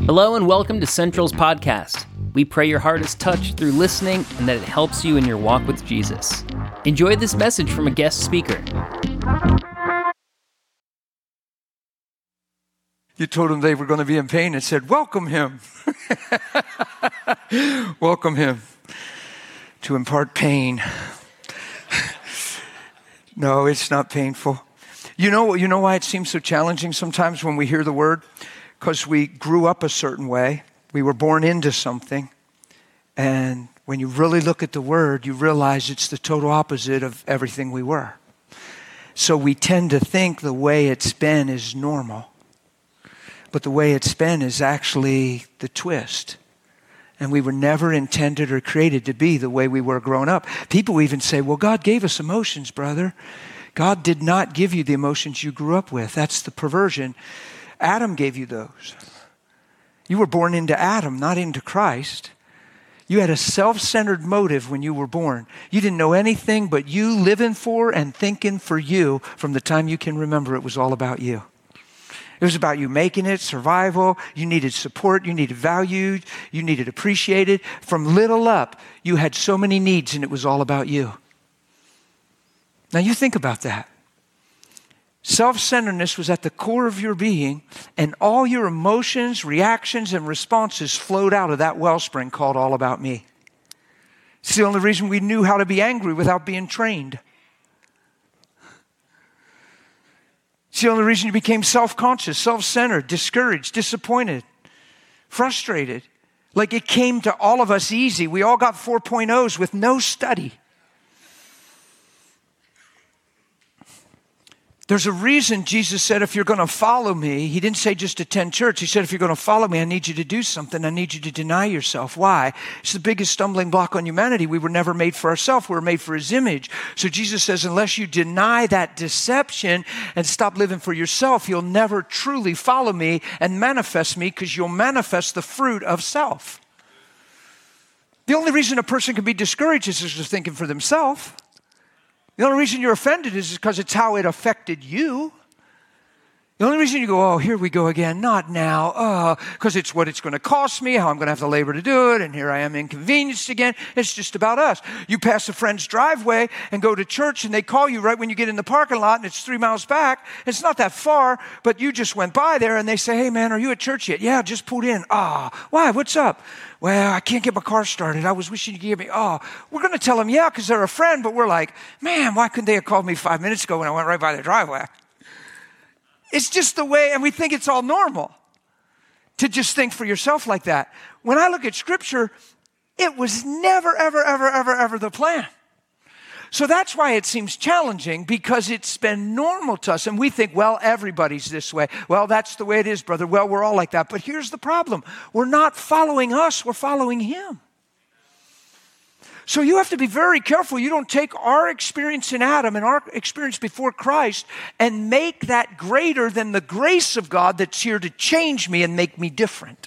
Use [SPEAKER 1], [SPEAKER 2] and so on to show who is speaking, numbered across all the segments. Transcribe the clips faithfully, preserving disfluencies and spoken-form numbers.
[SPEAKER 1] Hello and welcome to Central's podcast. We pray your heart is touched through listening and that it helps you in your walk with Jesus. Enjoy this message from a guest speaker.
[SPEAKER 2] You told them they were going to be in pain and said, welcome him. Welcome him to impart pain. No, it's not painful. You know, you know why it seems so challenging sometimes when we hear the word? Because we grew up a certain way. We were born into something. And when you really look at the word, you realize it's the total opposite of everything we were. So we tend to think the way it's been is normal. But the way it's been is actually the twist. And we were never intended or created to be the way we were growing up. People even say, well, God gave us emotions, brother. God did not give you the emotions you grew up with. That's the perversion. Adam gave you those. You were born into Adam, not into Christ. You had a self-centered motive when you were born. You didn't know anything but you living for and thinking for you from the time you can remember. It was all about you. It was about you making it, survival. You needed support. You needed valued. You needed appreciated. From little up, you had so many needs and it was all about you. Now you think about that. Self-centeredness was at the core of your being, and all your emotions, reactions, and responses flowed out of that wellspring called all about me. It's the only reason we knew how to be angry without being trained. It's the only reason you became self-conscious, self-centered, discouraged, disappointed, frustrated. Like it came to all of us easy. We all got four point ohs with no study. There's a reason Jesus said, if you're going to follow me, he didn't say just attend church. He said, if you're going to follow me, I need you to do something. I need you to deny yourself. Why? It's the biggest stumbling block on humanity. We were never made for ourselves. We were made for his image. So Jesus says, unless you deny that deception and stop living for yourself, you'll never truly follow me and manifest me, because you'll manifest the fruit of self. The only reason a person can be discouraged is because they're thinking for themselves. The only reason you're offended is because it's how it affected you. The only reason you go, oh, here we go again, not now, oh, because it's what it's going to cost me, how I'm going to have to labor to do it, and here I am inconvenienced again. It's just about us. You pass a friend's driveway and go to church, and they call you right when you get in the parking lot, and it's three miles back. It's not that far, but you just went by there, and they say, hey, man, are you at church yet? Yeah, just pulled in. Ah, oh, why? What's up? Well, I can't get my car started. I was wishing you could give me, oh, we're going to tell them, yeah, because they're a friend, but we're like, man, why couldn't they have called me five minutes ago when I went right by their driveway? It's just the way, and we think it's all normal to just think for yourself like that. When I look at Scripture, it was never, ever, ever, ever, ever the plan. So that's why it seems challenging, because it's been normal to us. And we think, well, everybody's this way. Well, that's the way it is, brother. Well, we're all like that. But here's the problem. We're not following us. We're following him. So you have to be very careful. You don't take our experience in Adam and our experience before Christ and make that greater than the grace of God that's here to change me and make me different.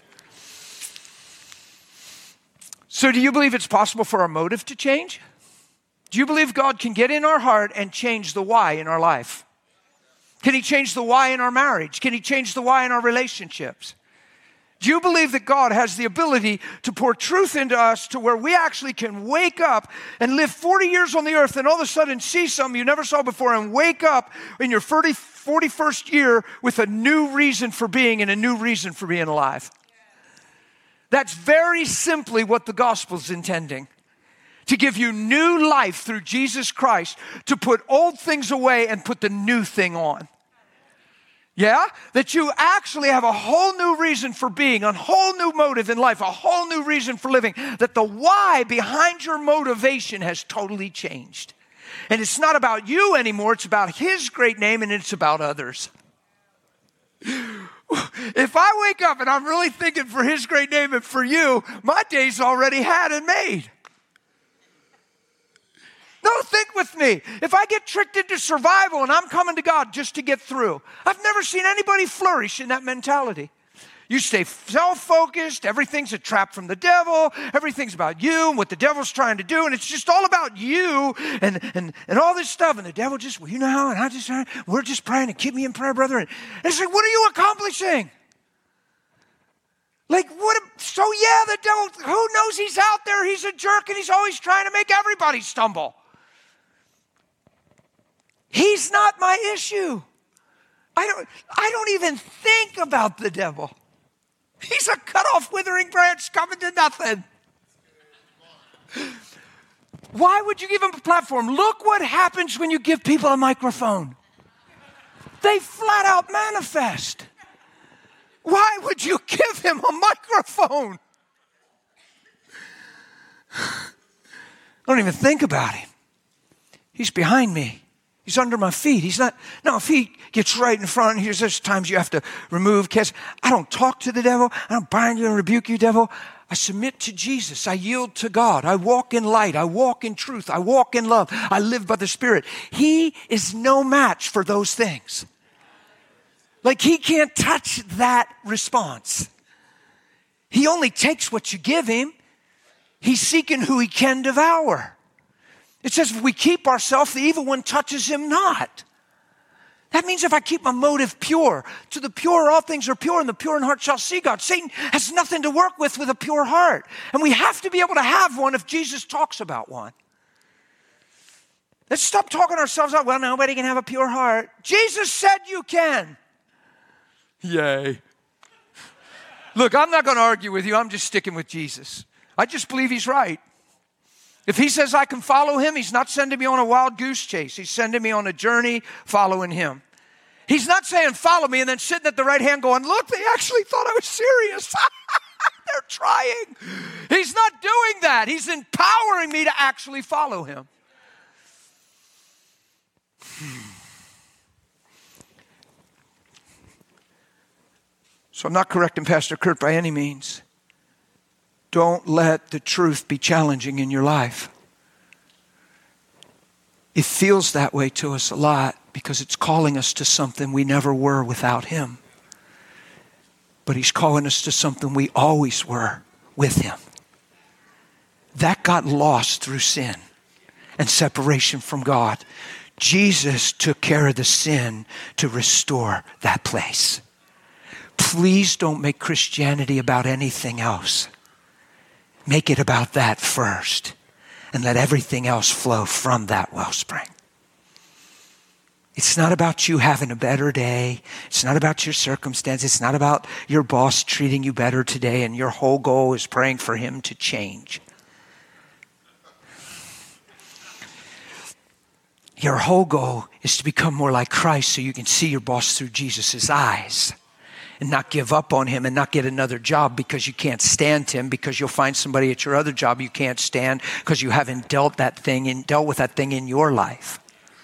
[SPEAKER 2] So do you believe it's possible for our motive to change? Do you believe God can get in our heart and change the why in our life? Can he change the why in our marriage? Can he change the why in our relationships? Do you believe that God has the ability to pour truth into us to where we actually can wake up and live forty years on the earth and all of a sudden see something you never saw before and wake up in your forty-first year with a new reason for being and a new reason for being alive? That's very simply what the gospel's intending. To give you new life through Jesus Christ, to put old things away and put the new thing on. Yeah? That you actually have a whole new reason for being, a whole new motive in life, a whole new reason for living. That the why behind your motivation has totally changed. And it's not about you anymore, it's about his great name and it's about others. If I wake up and I'm really thinking for his great name and for you, my day's already had and made. No, think with me. If I get tricked into survival and I'm coming to God just to get through, I've never seen anybody flourish in that mentality. You stay self-focused. Everything's a trap from the devil. Everything's about you and what the devil's trying to do. And it's just all about you and, and, and all this stuff. And the devil just, well, you know how, and I just, we're just praying and keep me in prayer, brother. And it's like, what are you accomplishing? Like, what? A, so yeah, the devil, who knows he's out there? He's a jerk and he's always trying to make everybody stumble. He's not my issue. I don't, I don't even think about the devil. He's a cut off withering branch coming to nothing. Why would you give him a platform? Look what happens when you give people a microphone. They flat out manifest. Why would you give him a microphone? Don't even think about him. He's behind me. He's under my feet. He's not, no, if he gets right in front, here's there's times you have to remove, cast. I don't talk to the devil. I don't bind you and rebuke you, devil. I submit to Jesus. I yield to God. I walk in light. I walk in truth. I walk in love. I live by the Spirit. He is no match for those things. Like he can't touch that response. He only takes what you give him. He's seeking who he can devour. It says if we keep ourselves, the evil one touches him not. That means if I keep my motive pure, to the pure all things are pure, and the pure in heart shall see God. Satan has nothing to work with with a pure heart. And we have to be able to have one if Jesus talks about one. Let's stop talking ourselves out. Well, nobody can have a pure heart. Jesus said you can. Yay. Look, I'm not going to argue with you. I'm just sticking with Jesus. I just believe he's right. If he says I can follow him, he's not sending me on a wild goose chase. He's sending me on a journey following him. He's not saying follow me and then sitting at the right hand going, look, they actually thought I was serious. They're trying. He's not doing that. He's empowering me to actually follow him. So I'm not correcting Pastor Kurt by any means. Don't let the truth be challenging in your life. It feels that way to us a lot because it's calling us to something we never were without him. But he's calling us to something we always were with him. That got lost through sin and separation from God. Jesus took care of the sin to restore that place. Please don't make Christianity about anything else. Make it about that first and let everything else flow from that wellspring. It's not about you having a better day. It's not about your circumstance. It's not about your boss treating you better today and your whole goal is praying for him to change. Your whole goal is to become more like Christ so you can see your boss through Jesus' eyes. And not give up on him and not get another job because you can't stand him, because you'll find somebody at your other job you can't stand because you haven't dealt that thing and dealt with that thing in your life.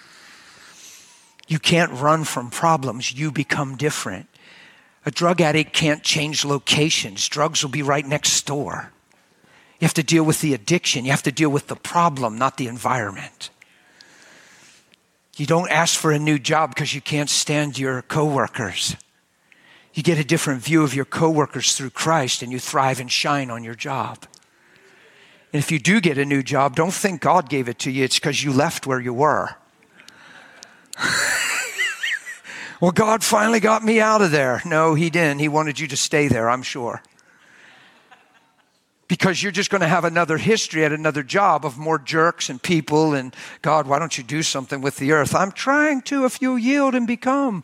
[SPEAKER 2] You can't run from problems. You become different. A drug addict can't change locations. Drugs will be right next door. You have to deal with the addiction. You have to deal with the problem, not the environment. You don't ask for a new job because you can't stand your coworkers. You get a different view of your coworkers through Christ and you thrive and shine on your job. And if you do get a new job, don't think God gave it to you. It's because you left where you were. Well, God finally got me out of there. No, he didn't. He wanted you to stay there, I'm sure. Because you're just going to have another history at another job of more jerks and people. And God, why don't you do something with the earth? I'm trying to if you yield and become.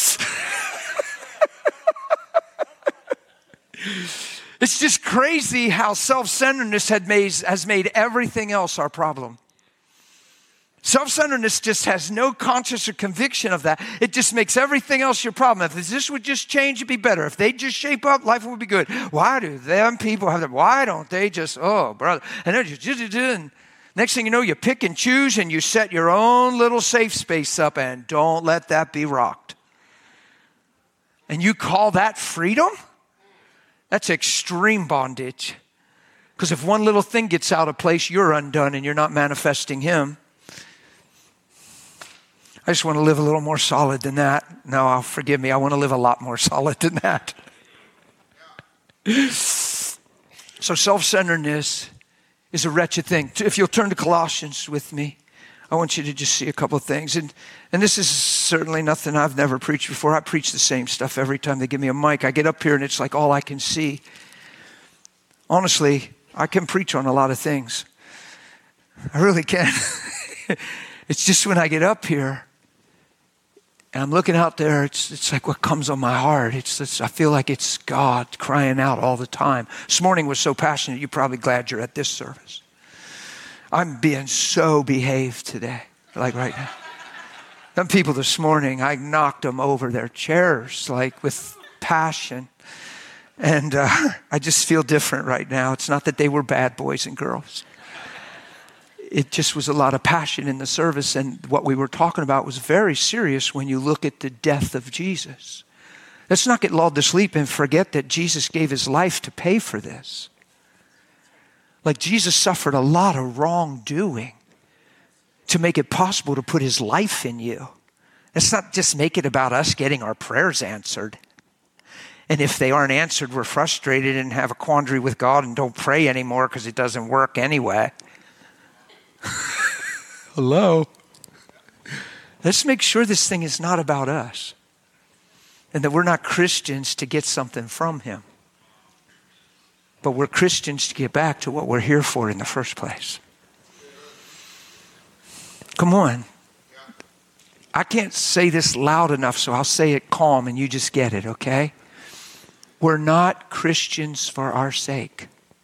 [SPEAKER 2] It's just crazy how self-centeredness had made, has made everything else our problem. Self-centeredness just has no conscious or conviction of that. It just makes everything else your problem. If this would just change, it'd be better. If they just shape up, life would be good. Why do them people have that? Why don't they just, oh, brother. And then you, next thing you know, you pick and choose and you set your own little safe space up and don't let that be rocked. And you call that freedom? That's extreme bondage. Because if one little thing gets out of place, you're undone and you're not manifesting him. I just want to live a little more solid than that. No, forgive me. I want to live a lot more solid than that. So self-centeredness is a wretched thing. If you'll turn to Colossians with me, I want you to just see a couple of things. And, and this is certainly nothing I've never preached before. I preach the same stuff every time they give me a mic. I get up here and it's like all I can see. Honestly, I can preach on a lot of things. I really can. It's just when I get up here and I'm looking out there, it's it's like what comes on my heart. It's, it's I feel like it's God crying out all the time. This morning was so passionate, you're probably glad you're at this service. I'm being so behaved today, like right now. Some people this morning, I knocked them over their chairs, like with passion. And uh, I just feel different right now. It's not that they were bad boys and girls. It just was a lot of passion in the service. And what we were talking about was very serious when you look at the death of Jesus. Let's not get lulled to sleep and forget that Jesus gave his life to pay for this. Like Jesus suffered a lot of wrongdoing to make it possible to put his life in you. Let's not just make it about us getting our prayers answered. And if they aren't answered, we're frustrated and have a quandary with God and don't pray anymore because it doesn't work anyway. Hello? Let's make sure this thing is not about us and that we're not Christians to get something from him, but we're Christians to get back to what we're here for in the first place. Come on. I can't say this loud enough, so I'll say it calm and you just get it, okay? We're not Christians for our sake.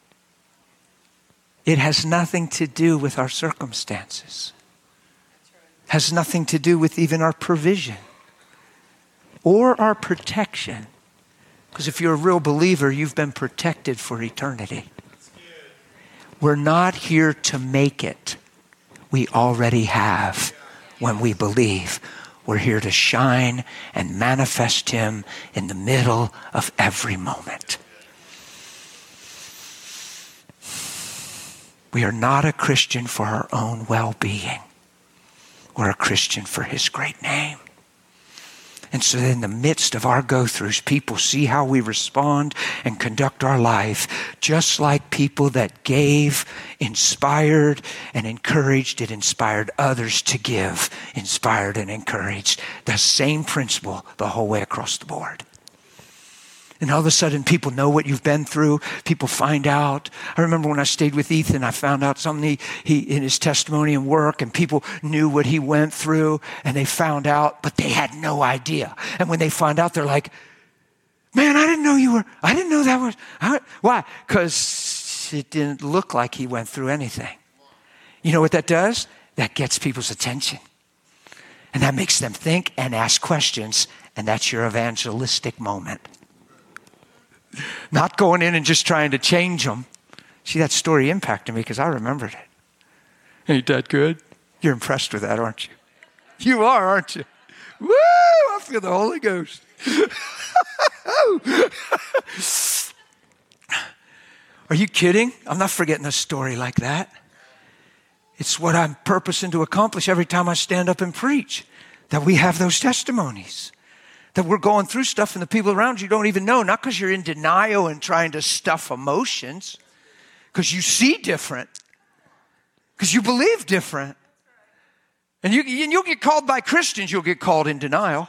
[SPEAKER 2] It has nothing to do with our circumstances. Has nothing to do with even our provision or our protection. Because if you're a real believer, you've been protected for eternity. We're not here to make it. We already have when we believe. We're here to shine and manifest him in the middle of every moment. We are not a Christian for our own well-being. We're a Christian for his great name. And so in the midst of our go-throughs, people see how we respond and conduct our life, just like people that gave, inspired, and encouraged. It inspired others to give, inspired and encouraged. The same principle the whole way across the board. And all of a sudden, people know what you've been through. People find out. I remember when I stayed with Ethan, I found out something he, he in his testimony and work, and people knew what he went through, and they found out, but they had no idea. And when they find out, they're like, man, I didn't know you were, I didn't know that was, I, why? Because it didn't look like he went through anything. You know what that does? That gets people's attention. And that makes them think and ask questions, and that's your evangelistic moment. Not going in and just trying to change them. See, that story impacted me because I remembered it. Ain't that good? You're impressed with that, aren't you? You are, aren't you? Woo! I feel the Holy Ghost. Are you kidding? I'm not forgetting a story like that. It's what I'm purposing to accomplish every time I stand up and preach, that we have those testimonies. That we're going through stuff and the people around you don't even know. Not because you're in denial and trying to stuff emotions. Because you see different. Because you believe different. And you, you'll get called by Christians, you'll get called in denial.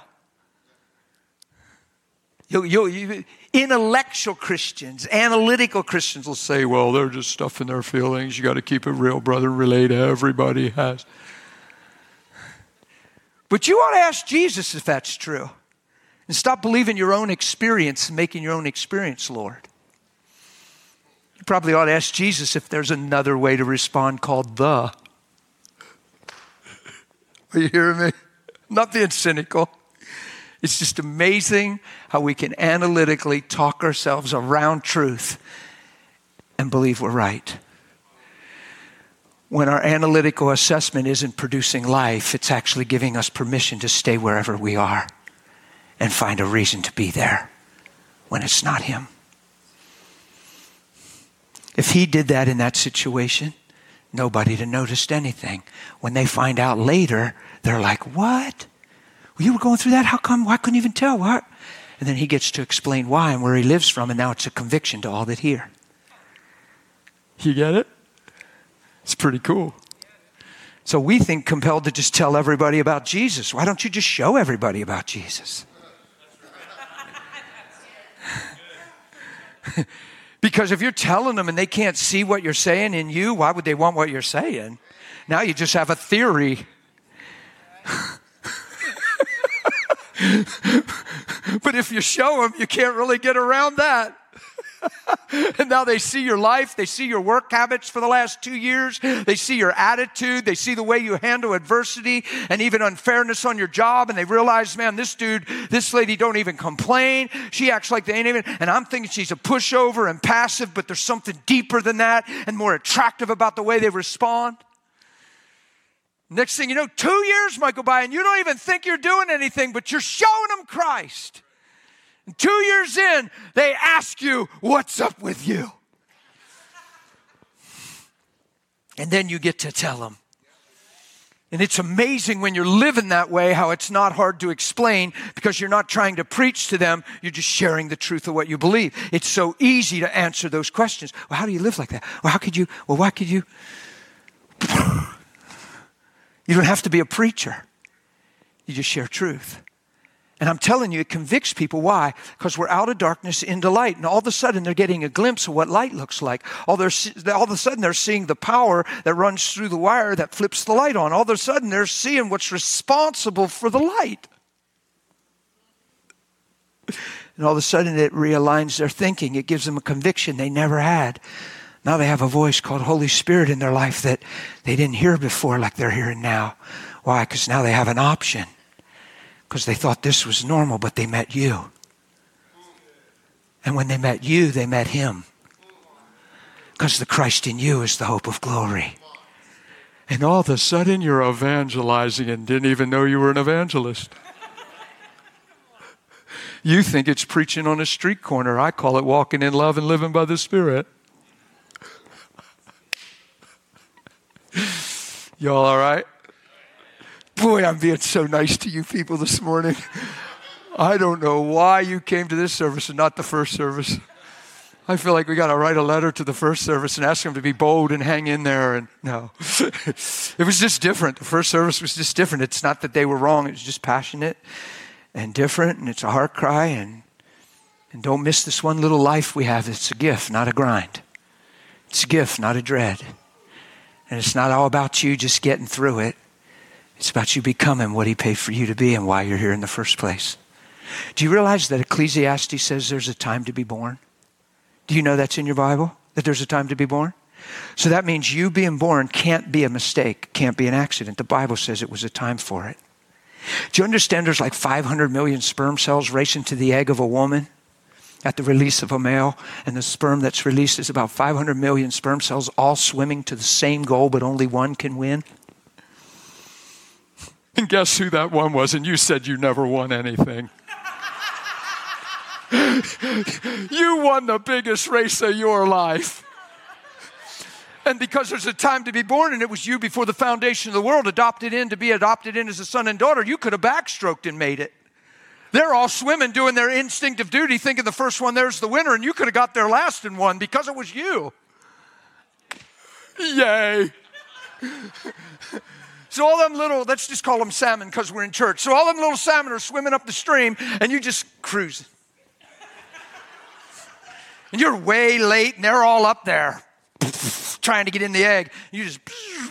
[SPEAKER 2] You'll, you'll, you, intellectual Christians, analytical Christians will say, well, they're just stuffing their feelings. You got to keep it real, brother. Relate to everybody has. But you ought to ask Jesus if that's true. And stop believing your own experience and making your own experience Lord. You probably ought to ask Jesus if there's another way to respond called the. Are you hearing me? I'm not being cynical. It's just amazing how we can analytically talk ourselves around truth and believe we're right. When our analytical assessment isn't producing life, it's actually giving us permission to stay wherever we are and find a reason to be there when it's not him. If he did that in that situation, nobody'd have noticed anything. When they find out later, they're like, what? Well, you were going through that? How come? Why couldn't you even tell? What? And then he gets to explain why and where he lives from, and now it's a conviction to all that hear. You get it? It's pretty cool. So we think compelled to just tell everybody about Jesus. Why don't you just show everybody about Jesus? Because if you're telling them and they can't see what you're saying in you, why would they want what you're saying? Now you just have a theory. But if you show them, you can't really get around that. And now they see your life. They see your work habits for the last two years. They see your attitude. They see the way you handle adversity and even unfairness on your job. And they realize, man, this dude, this lady don't even complain. She acts like they ain't even. And I'm thinking she's a pushover and passive, but there's something deeper than that and more attractive about the way they respond. Next thing you know, two years might go by and you don't even think you're doing anything, but you're showing them Christ. And two years in, they ask you, what's up with you? And then you get to tell them. And it's amazing when you're living that way, how it's not hard to explain because you're not trying to preach to them. You're just sharing the truth of what you believe. It's so easy to answer those questions. Well, how do you live like that? Well, how could you? Well, why could you? You don't have to be a preacher. You just share truth. And I'm telling you, it convicts people. Why? Because we're out of darkness into light. And all of a sudden, they're getting a glimpse of what light looks like. All, all of a sudden, they're seeing the power that runs through the wire that flips the light on. All of a sudden, they're seeing what's responsible for the light. And all of a sudden, it realigns their thinking. It gives them a conviction they never had. Now they have a voice called Holy Spirit in their life that they didn't hear before like they're hearing now. Why? Because now they have an option. Because they thought this was normal, but they met you. And when they met you, they met him. Because the Christ in you is the hope of glory. And all of a sudden, you're evangelizing and didn't even know you were an evangelist. You think it's preaching on a street corner. I call it walking in love and living by the Spirit. Y'all all right? Boy, I'm being so nice to you people this morning. I don't know why you came to this service and not the first service. I feel like we got to write a letter to the first service and ask them to be bold and hang in there. And no, it was just different. The first service was just different. It's not that they were wrong. It was just passionate and different. And it's a heart cry. And, and don't miss this one little life we have. It's a gift, not a grind. It's a gift, not a dread. And it's not all about you just getting through it. It's about you becoming what he paid for you to be and why you're here in the first place. Do you realize that Ecclesiastes says there's a time to be born? Do you know that's in your Bible? That there's a time to be born? So that means you being born can't be a mistake, can't be an accident. The Bible says it was a time for it. Do you understand there's like five hundred million sperm cells racing to the egg of a woman at the release of a male? And the sperm that's released is about five hundred million sperm cells all swimming to the same goal, but only one can win. And guess who that one was? And you said you never won anything. You won the biggest race of your life. And because there's a time to be born and it was you before the foundation of the world, adopted in to be adopted in as a son and daughter, you could have backstroked and made it. They're all swimming, doing their instinctive duty, thinking the first one there's the winner, and you could have got there last and won because it was you. Yay. So all them little, let's just call them salmon because we're in church. So all them little salmon are swimming up the stream and you just cruising. And you're way late and they're all up there trying to get in the egg. You just,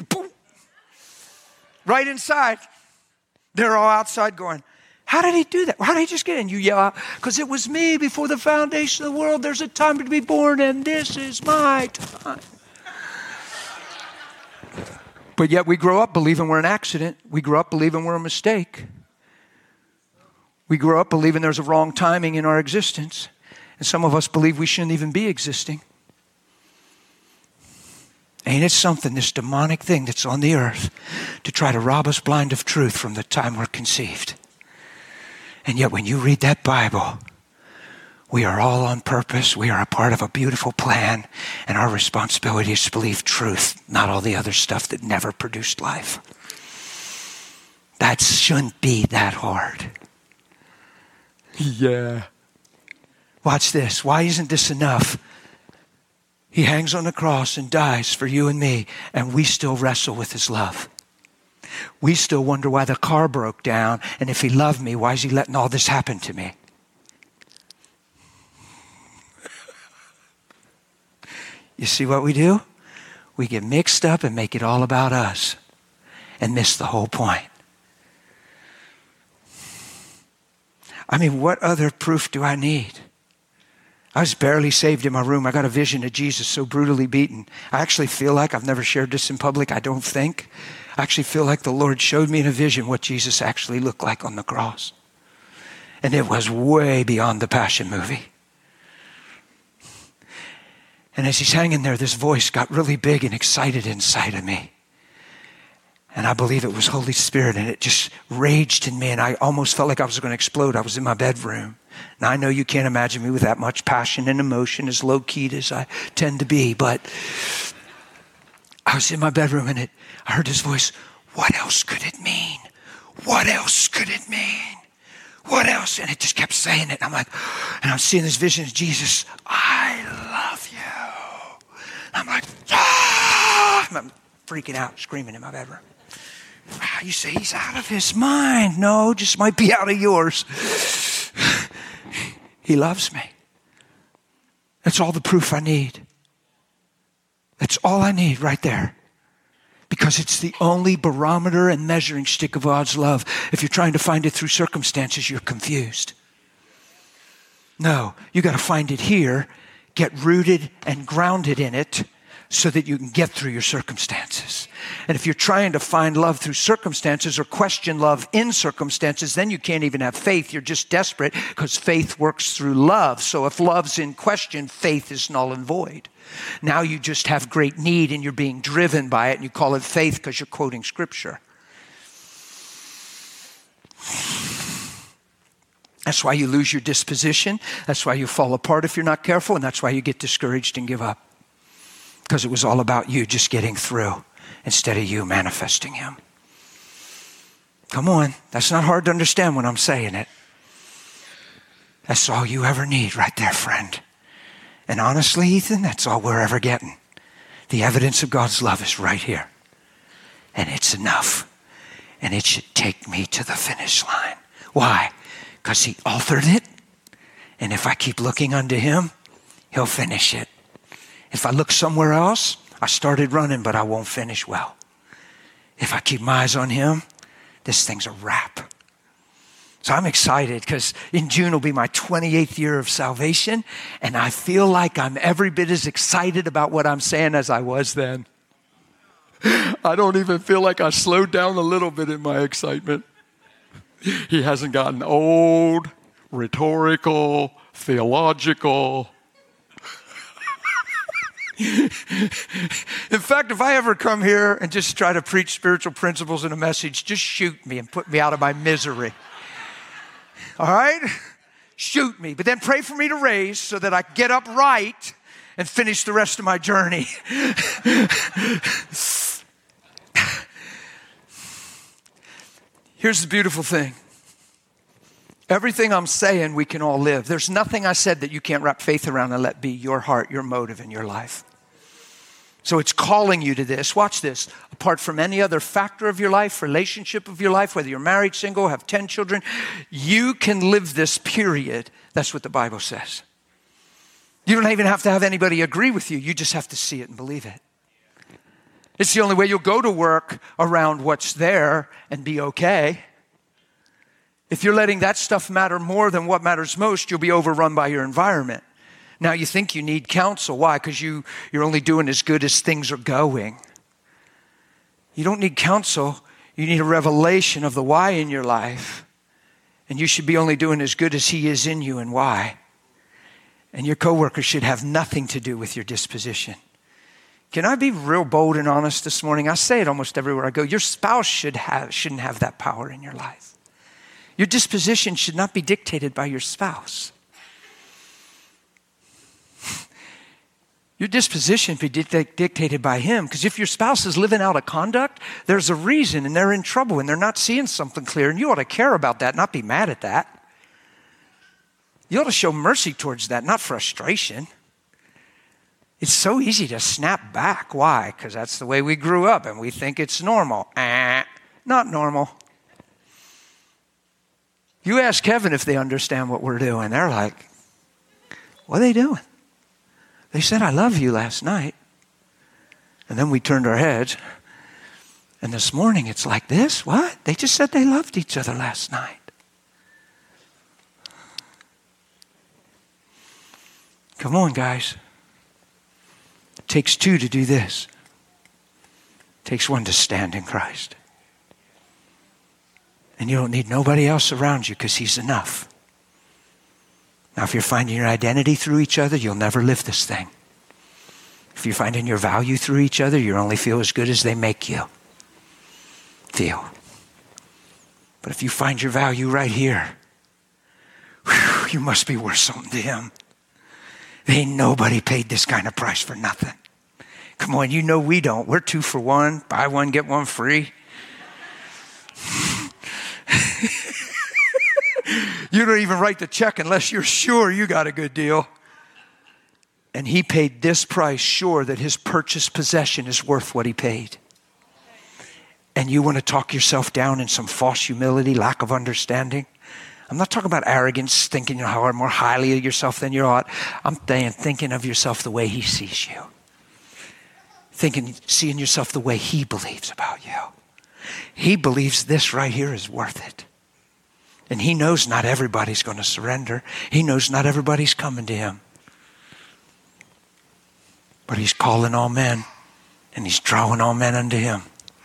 [SPEAKER 2] right inside. They're all outside going, how did he do that? How did he just get in? You yell out, because it was me before the foundation of the world. There's a time to be born and this is my time. But yet we grow up believing we're an accident. We grow up believing we're a mistake. We grow up believing there's a wrong timing in our existence. And some of us believe we shouldn't even be existing. Ain't it something, this demonic thing that's on the earth, to try to rob us blind of truth from the time we're conceived? And yet when you read that Bible, we are all on purpose. We are a part of a beautiful plan. And our responsibility is to believe truth, not all the other stuff that never produced life. That shouldn't be that hard. Yeah. Watch this. Why isn't this enough? He hangs on the cross and dies for you and me, and we still wrestle with his love. We still wonder why the car broke down, and if he loved me, why is he letting all this happen to me? You see what we do? We get mixed up and make it all about us and miss the whole point. I mean, what other proof do I need? I was barely saved in my room. I got a vision of Jesus so brutally beaten. I actually feel like, I've never shared this in public, I don't think. I actually feel like the Lord showed me in a vision what Jesus actually looked like on the cross. And it was way beyond the Passion movie. And as he's hanging there, this voice got really big and excited inside of me. And I believe it was Holy Spirit, and it just raged in me, and I almost felt like I was going to explode. I was in my bedroom. Now, I know you can't imagine me with that much passion and emotion, as low-keyed as I tend to be, but I was in my bedroom, and it, I heard this voice, what else could it mean? What else could it mean? What else? And it just kept saying it. I'm like, and I'm seeing this vision of Jesus. I love you. I'm like, ah! I'm freaking out, screaming in my bedroom. You say he's out of his mind. No, just might be out of yours. He loves me. That's all the proof I need. That's all I need right there. Because it's the only barometer and measuring stick of God's love. If you're trying to find it through circumstances, you're confused. No, you got to find it here, get rooted and grounded in it, so that you can get through your circumstances. And if you're trying to find love through circumstances or question love in circumstances, then you can't even have faith. You're just desperate, because faith works through love. So if love's in question, faith is null and void. Now you just have great need and you're being driven by it, and you call it faith because you're quoting scripture. That's why you lose your disposition. That's why you fall apart if you're not careful. And that's why you get discouraged and give up. Because it was all about you just getting through instead of you manifesting him. Come on. That's not hard to understand when I'm saying it. That's all you ever need right there, friend. And honestly, Ethan, that's all we're ever getting. The evidence of God's love is right here. And it's enough. And it should take me to the finish line. Why? Because he authored it. And if I keep looking unto him, he'll finish it. If I look somewhere else, I started running, but I won't finish well. If I keep my eyes on him, this thing's a wrap. So I'm excited, because in June will be my twenty-eighth year of salvation, and I feel like I'm every bit as excited about what I'm saying as I was then. I don't even feel like I slowed down a little bit in my excitement. He hasn't gotten old, rhetorical, theological. In fact, if I ever come here and just try to preach spiritual principles in a message, just shoot me and put me out of my misery. All right? Shoot me. But then pray for me to raise so that I get up right and finish the rest of my journey. Here's the beautiful thing. Everything I'm saying, we can all live. There's nothing I said that you can't wrap faith around and let be your heart, your motive in your life. So it's calling you to this. Watch this. Apart from any other factor of your life, relationship of your life, whether you're married, single, have ten children, you can live this, period. That's what the Bible says. You don't even have to have anybody agree with you. You just have to see it and believe it. It's the only way you'll go to work around what's there and be okay. If you're letting that stuff matter more than what matters most, you'll be overrun by your environment. Now you think you need counsel. Why? Because you, you're only doing as good as things are going. You don't need counsel. You need a revelation of the why in your life. And you should be only doing as good as he is in you and why. And your coworkers should have nothing to do with your disposition. Can I be real bold and honest this morning? I say it almost everywhere I go. Your spouse should have, shouldn't have that power in your life. Your disposition should not be dictated by your spouse. Your disposition be dictated by him. Because if your spouse is living out a conduct, there's a reason, and they're in trouble, and they're not seeing something clear, and you ought to care about that, not be mad at that. You ought to show mercy towards that, not frustration. It's so easy to snap back. Why? Because that's the way we grew up, and we think it's normal. Eh, not normal. You ask heaven if they understand what we're doing. They're like, what are they doing? They said, I love you last night. And then we turned our heads. And this morning it's like this. What? They just said they loved each other last night. Come on, guys. It takes two to do this. It takes one to stand in Christ. And you don't need nobody else around you because he's enough. Now, if you're finding your identity through each other, you'll never live this thing. If you're finding your value through each other, you only feel as good as they make you feel. But if you find your value right here, whew, you must be worth something to him. Ain't nobody paid this kind of price for nothing. Come on, you know we don't. We're two for one. Buy one, get one free. You don't even write the check unless you're sure you got a good deal. And he paid this price, sure that his purchased possession is worth what he paid. And you want to talk yourself down in some false humility, lack of understanding? I'm not talking about arrogance, thinking you're more highly of yourself than you ought. I'm saying thinking of yourself the way he sees you. Thinking, seeing yourself the way he believes about you. He believes this right here is worth it. And he knows not everybody's going to surrender. He knows not everybody's coming to him. But he's calling all men, and he's drawing all men unto him.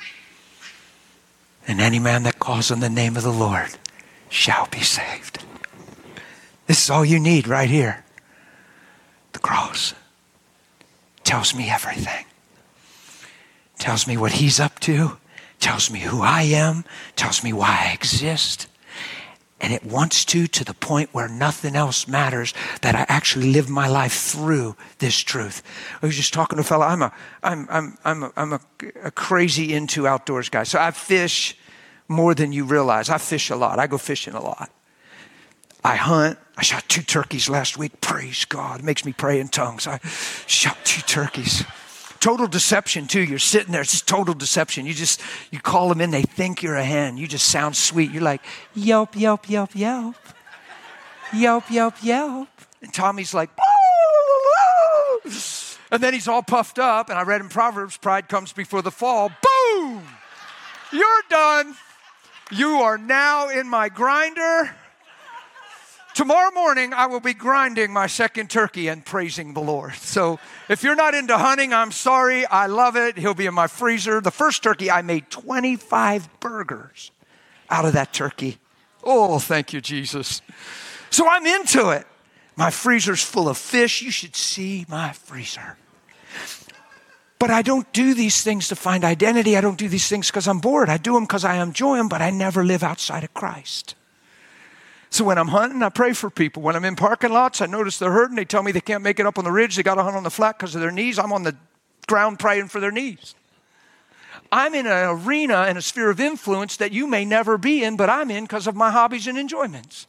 [SPEAKER 2] And any man that calls on the name of the Lord shall be saved. This is all you need right here. The cross tells me everything. Tells me what he's up to. Tells me who I am. Tells me why I exist. And it wants to, to the point where nothing else matters, that I actually live my life through this truth. I was just talking to a fellow. I'm a, I'm, I'm, I'm a, I'm a, a crazy into outdoors guy. So I fish more than you realize. I fish a lot. I go fishing a lot. I hunt. I shot two turkeys last week. Praise God. It makes me pray in tongues. I shot two turkeys. Total deception too. You're sitting there. It's just total deception. You just, you call them in. They think you're a hen. You just sound sweet. You're like, yelp, yelp, yelp, yelp. Yelp, yelp, yelp. And Tommy's like, boo! And then he's all puffed up. And I read in Proverbs, pride comes before the fall. Boom! You're done. You are now in my grinder. Tomorrow morning, I will be grinding my second turkey and praising the Lord. So if you're not into hunting, I'm sorry. I love it. He'll be in my freezer. The first turkey, I made twenty-five burgers out of that turkey. Oh, thank you, Jesus. So I'm into it. My freezer's full of fish. You should see my freezer. But I don't do these things to find identity. I don't do these things because I'm bored. I do them because I enjoy them, but I never live outside of Christ. So when I'm hunting, I pray for people. When I'm in parking lots, I notice they're hurting. They tell me they can't make it up on the ridge. They got to hunt on the flat because of their knees. I'm on the ground praying for their knees. I'm in an arena and a sphere of influence that you may never be in, but I'm in because of my hobbies and enjoyments.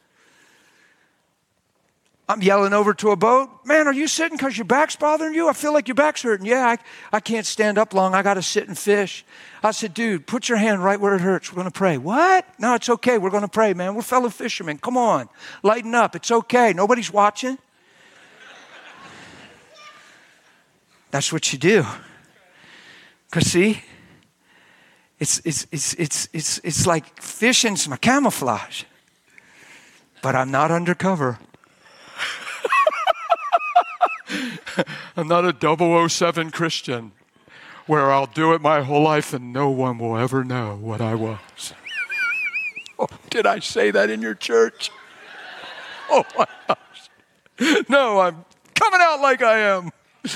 [SPEAKER 2] I'm yelling over to a boat. Man, are you sitting because your back's bothering you? I feel like your back's hurting. Yeah, I, I can't stand up long. I got to sit and fish. I said, dude, put your hand right where it hurts. We're going to pray. What? No, it's okay. We're going to pray, man. We're fellow fishermen. Come on. Lighten up. It's okay. Nobody's watching. That's what you do. Because see, it's, it's, it's, it's, it's, it's like fishing's my camouflage. But I'm not undercover. I'm not a double oh seven Christian where I'll do it my whole life and no one will ever know what I was. Oh, did I say that in your church? Oh my gosh. No, I'm coming out like I am.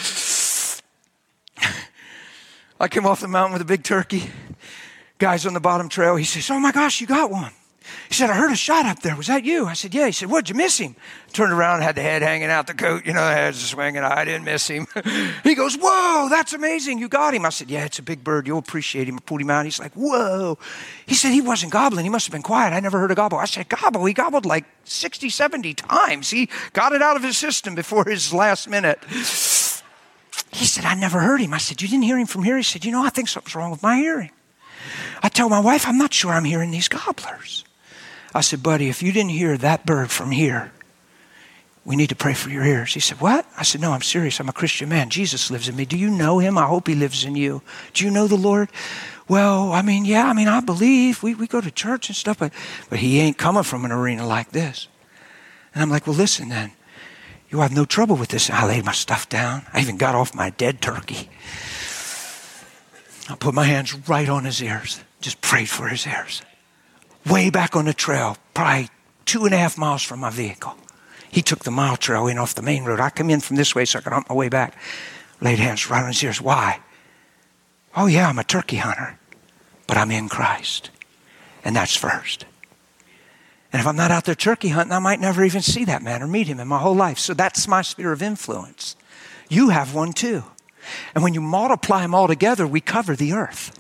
[SPEAKER 2] I came off the mountain with a big turkey. Guy's on the bottom trail. He says, oh my gosh, you got one. He said, I heard a shot up there. Was that you? I said, yeah. He said, what'd you miss him? Turned around, had the head hanging out the coat. You know, the head's swinging. I didn't miss him. He goes, whoa, that's amazing. You got him. I said, yeah, it's a big bird. You'll appreciate him. I pulled him out. He's like, whoa. He said, he wasn't gobbling. He must have been quiet. I never heard a gobble. I said, gobble? He gobbled like sixty, seventy times. He got it out of his system before his last minute. He said, I never heard him. I said, you didn't hear him from here? He said, you know, I think something's wrong with my hearing. I tell my wife, I'm not sure I'm hearing these gobblers. I said, buddy, if you didn't hear that bird from here, we need to pray for your ears. He said, what? I said, no, I'm serious. I'm a Christian man. Jesus lives in me. Do you know him? I hope he lives in you. Do you know the Lord? Well, I mean, yeah, I mean, I believe. We, we go to church and stuff, but, but he ain't coming from an arena like this. And I'm like, well, listen then. You'll have no trouble with this. And I laid my stuff down. I even got off my dead turkey. I put my hands right on his ears. Just prayed for his ears. Way back on the trail, probably two and a half miles from my vehicle. He took the mile trail in off the main road. I come in from this way so I could hump my way back. Laid hands right on his ears. Why? Oh yeah, I'm a turkey hunter, but I'm in Christ. And that's first. And if I'm not out there turkey hunting, I might never even see that man or meet him in my whole life. So that's my sphere of influence. You have one too. And when you multiply them all together, we cover the earth.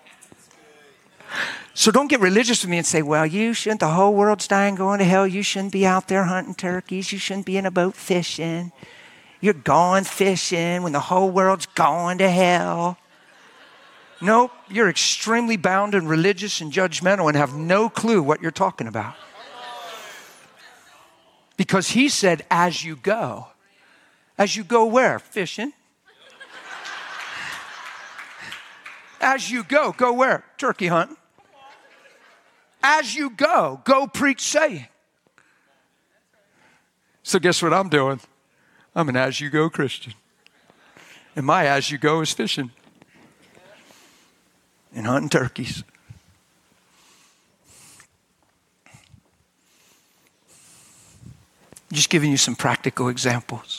[SPEAKER 2] So don't get religious with me and say, well, you shouldn't, the whole world's dying, going to hell. You shouldn't be out there hunting turkeys. You shouldn't be in a boat fishing. You're going fishing when the whole world's going to hell. Nope, you're extremely bound and religious and judgmental and have no clue what you're talking about. Because he said, as you go. As you go where? Fishing. As you go, go where? Turkey hunting. As you go, go preach saying. So guess what I'm doing? I'm an as-you-go Christian. And my as-you-go is fishing and hunting turkeys. Just giving you some practical examples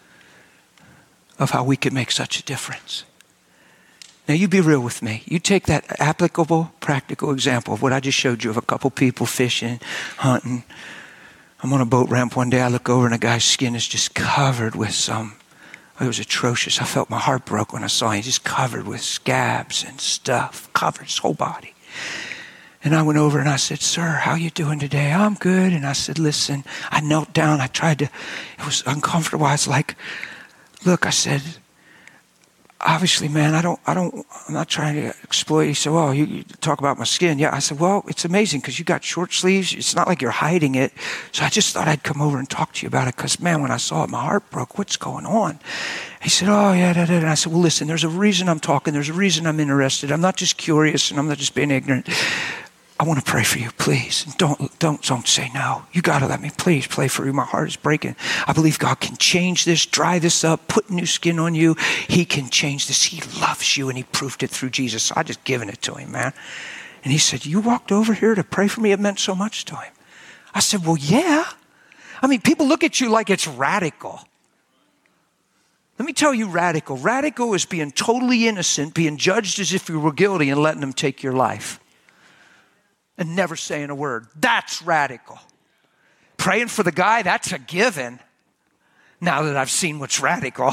[SPEAKER 2] of how we could make such a difference. Now, you be real with me. You take that applicable, practical example of what I just showed you of a couple people fishing, hunting. I'm on a boat ramp one day. I look over and a guy's skin is just covered with some, it was atrocious. I felt my heart broke when I saw him. Just covered with scabs and stuff, covered his whole body. And I went over and I said, sir, how you doing today? I'm good. And I said, listen, I knelt down. I tried to, it was uncomfortable. I was like, look, I said, obviously, man, I don't, I don't, I'm not trying to exploit. He said, well, you, you talk about my skin. Yeah. I said, well, it's amazing because you got short sleeves. It's not like you're hiding it. So I just thought I'd come over and talk to you about it because, man, when I saw it, my heart broke. What's going on? He said, oh, yeah, da, da. And I said, well, listen, there's a reason I'm talking. There's a reason I'm interested. I'm not just curious and I'm not just being ignorant. I want to pray for you, please. And don't, don't, don't say no. You got to let me, please, pray for you. My heart is breaking. I believe God can change this, dry this up, put new skin on you. He can change this. He loves you, and he proved it through Jesus. So I just given it to him, man. And he said, you walked over here to pray for me? It meant so much to him. I said, well, yeah. I mean, people look at you like it's radical. Let me tell you radical. Radical is being totally innocent, being judged as if you were guilty, and letting them take your life. And never saying a word. That's radical. Praying for the guy, that's a given. Now that I've seen what's radical.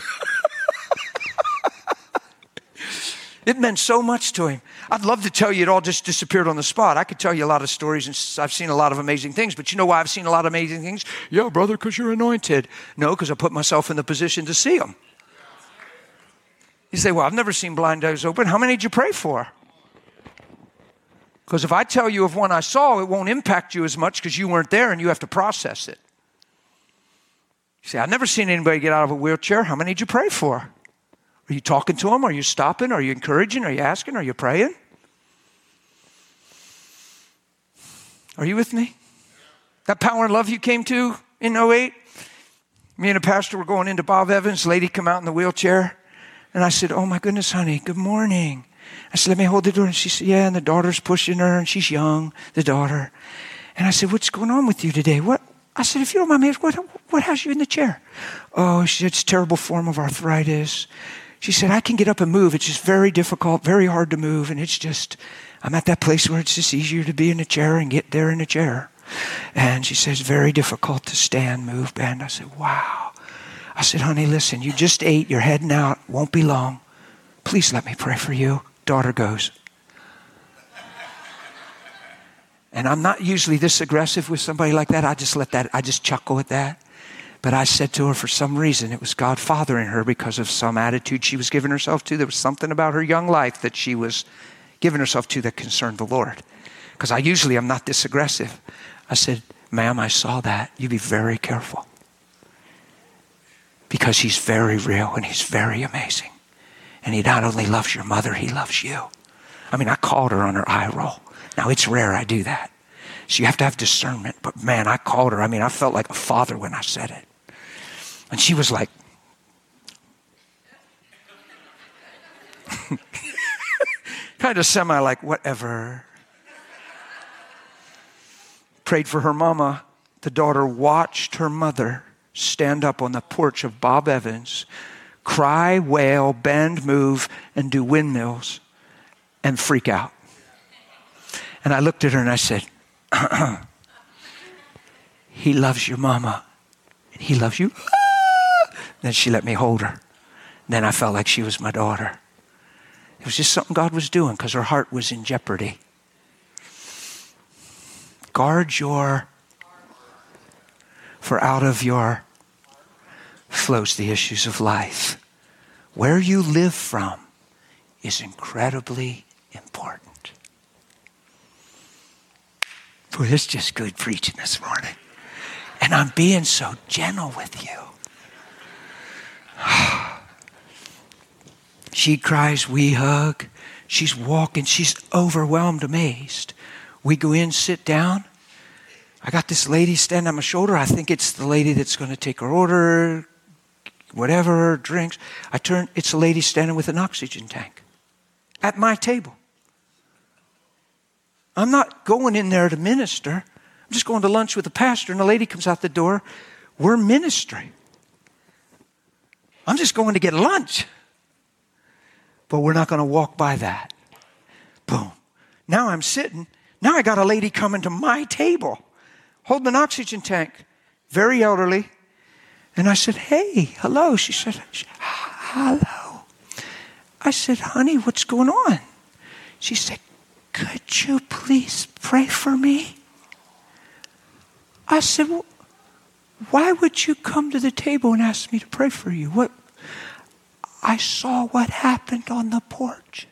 [SPEAKER 2] It meant so much to him. I'd love to tell you it all just disappeared on the spot. I could tell you a lot of stories and I've seen a lot of amazing things. But you know why I've seen a lot of amazing things? Yeah, brother, because you're anointed. No, because I put myself in the position to see them. You say, well, I've never seen blind eyes open. How many did you pray for? Because if I tell you of one I saw, it won't impact you as much because you weren't there and you have to process it. You say, I've never seen anybody get out of a wheelchair. How many did you pray for? Are you talking to them? Are you stopping? Are you encouraging? Are you asking? Are you praying? Are you with me? That Power and Love you came to in oh eight? Me and a pastor were going into Bob Evans. Lady come out in the wheelchair. And I said, oh my goodness, honey, good morning. I said, let me hold the door. And she said, yeah, and the daughter's pushing her, and she's young, the daughter. And I said, what's going on with you today? What? I said, if you don't mind me asking, what, what has you in the chair? Oh, she said, it's a terrible form of arthritis. She said, I can get up and move. It's just very difficult, very hard to move. And it's just, I'm at that place where it's just easier to be in a chair and get there in a chair. And she says, very difficult to stand, move, bend. I said, wow. I said, honey, listen, you just ate. You're heading out. Won't be long. Please let me pray for you. Daughter goes. And I'm not usually this aggressive with somebody like that. I just let that, I just chuckle at that. But I said to her, for some reason, it was God fathering her because of some attitude she was giving herself to. There was something about her young life that she was giving herself to that concerned the Lord. Because I usually am not this aggressive. I said, ma'am, I saw that. You be very careful. because he's very real and he's very amazing. And he not only loves your mother, he loves you. I mean, I called her on her eye roll. Now, it's rare I do that. So you have to have discernment. But man, I called her. I mean, I felt like a father when I said it. And she was like, kind of semi like, whatever. Prayed for her mama. The daughter watched her mother stand up on the porch of Bob Evans, cry, wail, bend, move, and do windmills and freak out. And I looked at her and I said, he loves your mama. And he loves you. Then she let me hold her. Then I felt like she was my daughter. It was just something God was doing because her heart was in jeopardy. Guard your, for out of your flows the issues of life. Where you live from is incredibly important. Boy, it's just good preaching this morning. And I'm being so gentle with you. She cries, we hug. She's walking, she's overwhelmed, amazed. We go in, sit down. I got this lady standing on my shoulder. I think it's the lady that's going to take her order, whatever, drinks. I turn, it's a lady standing with an oxygen tank at my table. I'm not going in there to minister. I'm just going to lunch with the pastor, and the lady comes out the door. We're ministry. I'm just going to get lunch. But we're not going to walk by that. Boom. Now I'm sitting. Now I got a lady coming to my table, holding an oxygen tank, very elderly. And I said, hey, hello. She said, hello. I said, honey, what's going on? She said, could you please pray for me? I said, well, why would you come to the table and ask me to pray for you? What? I saw what happened on the porch.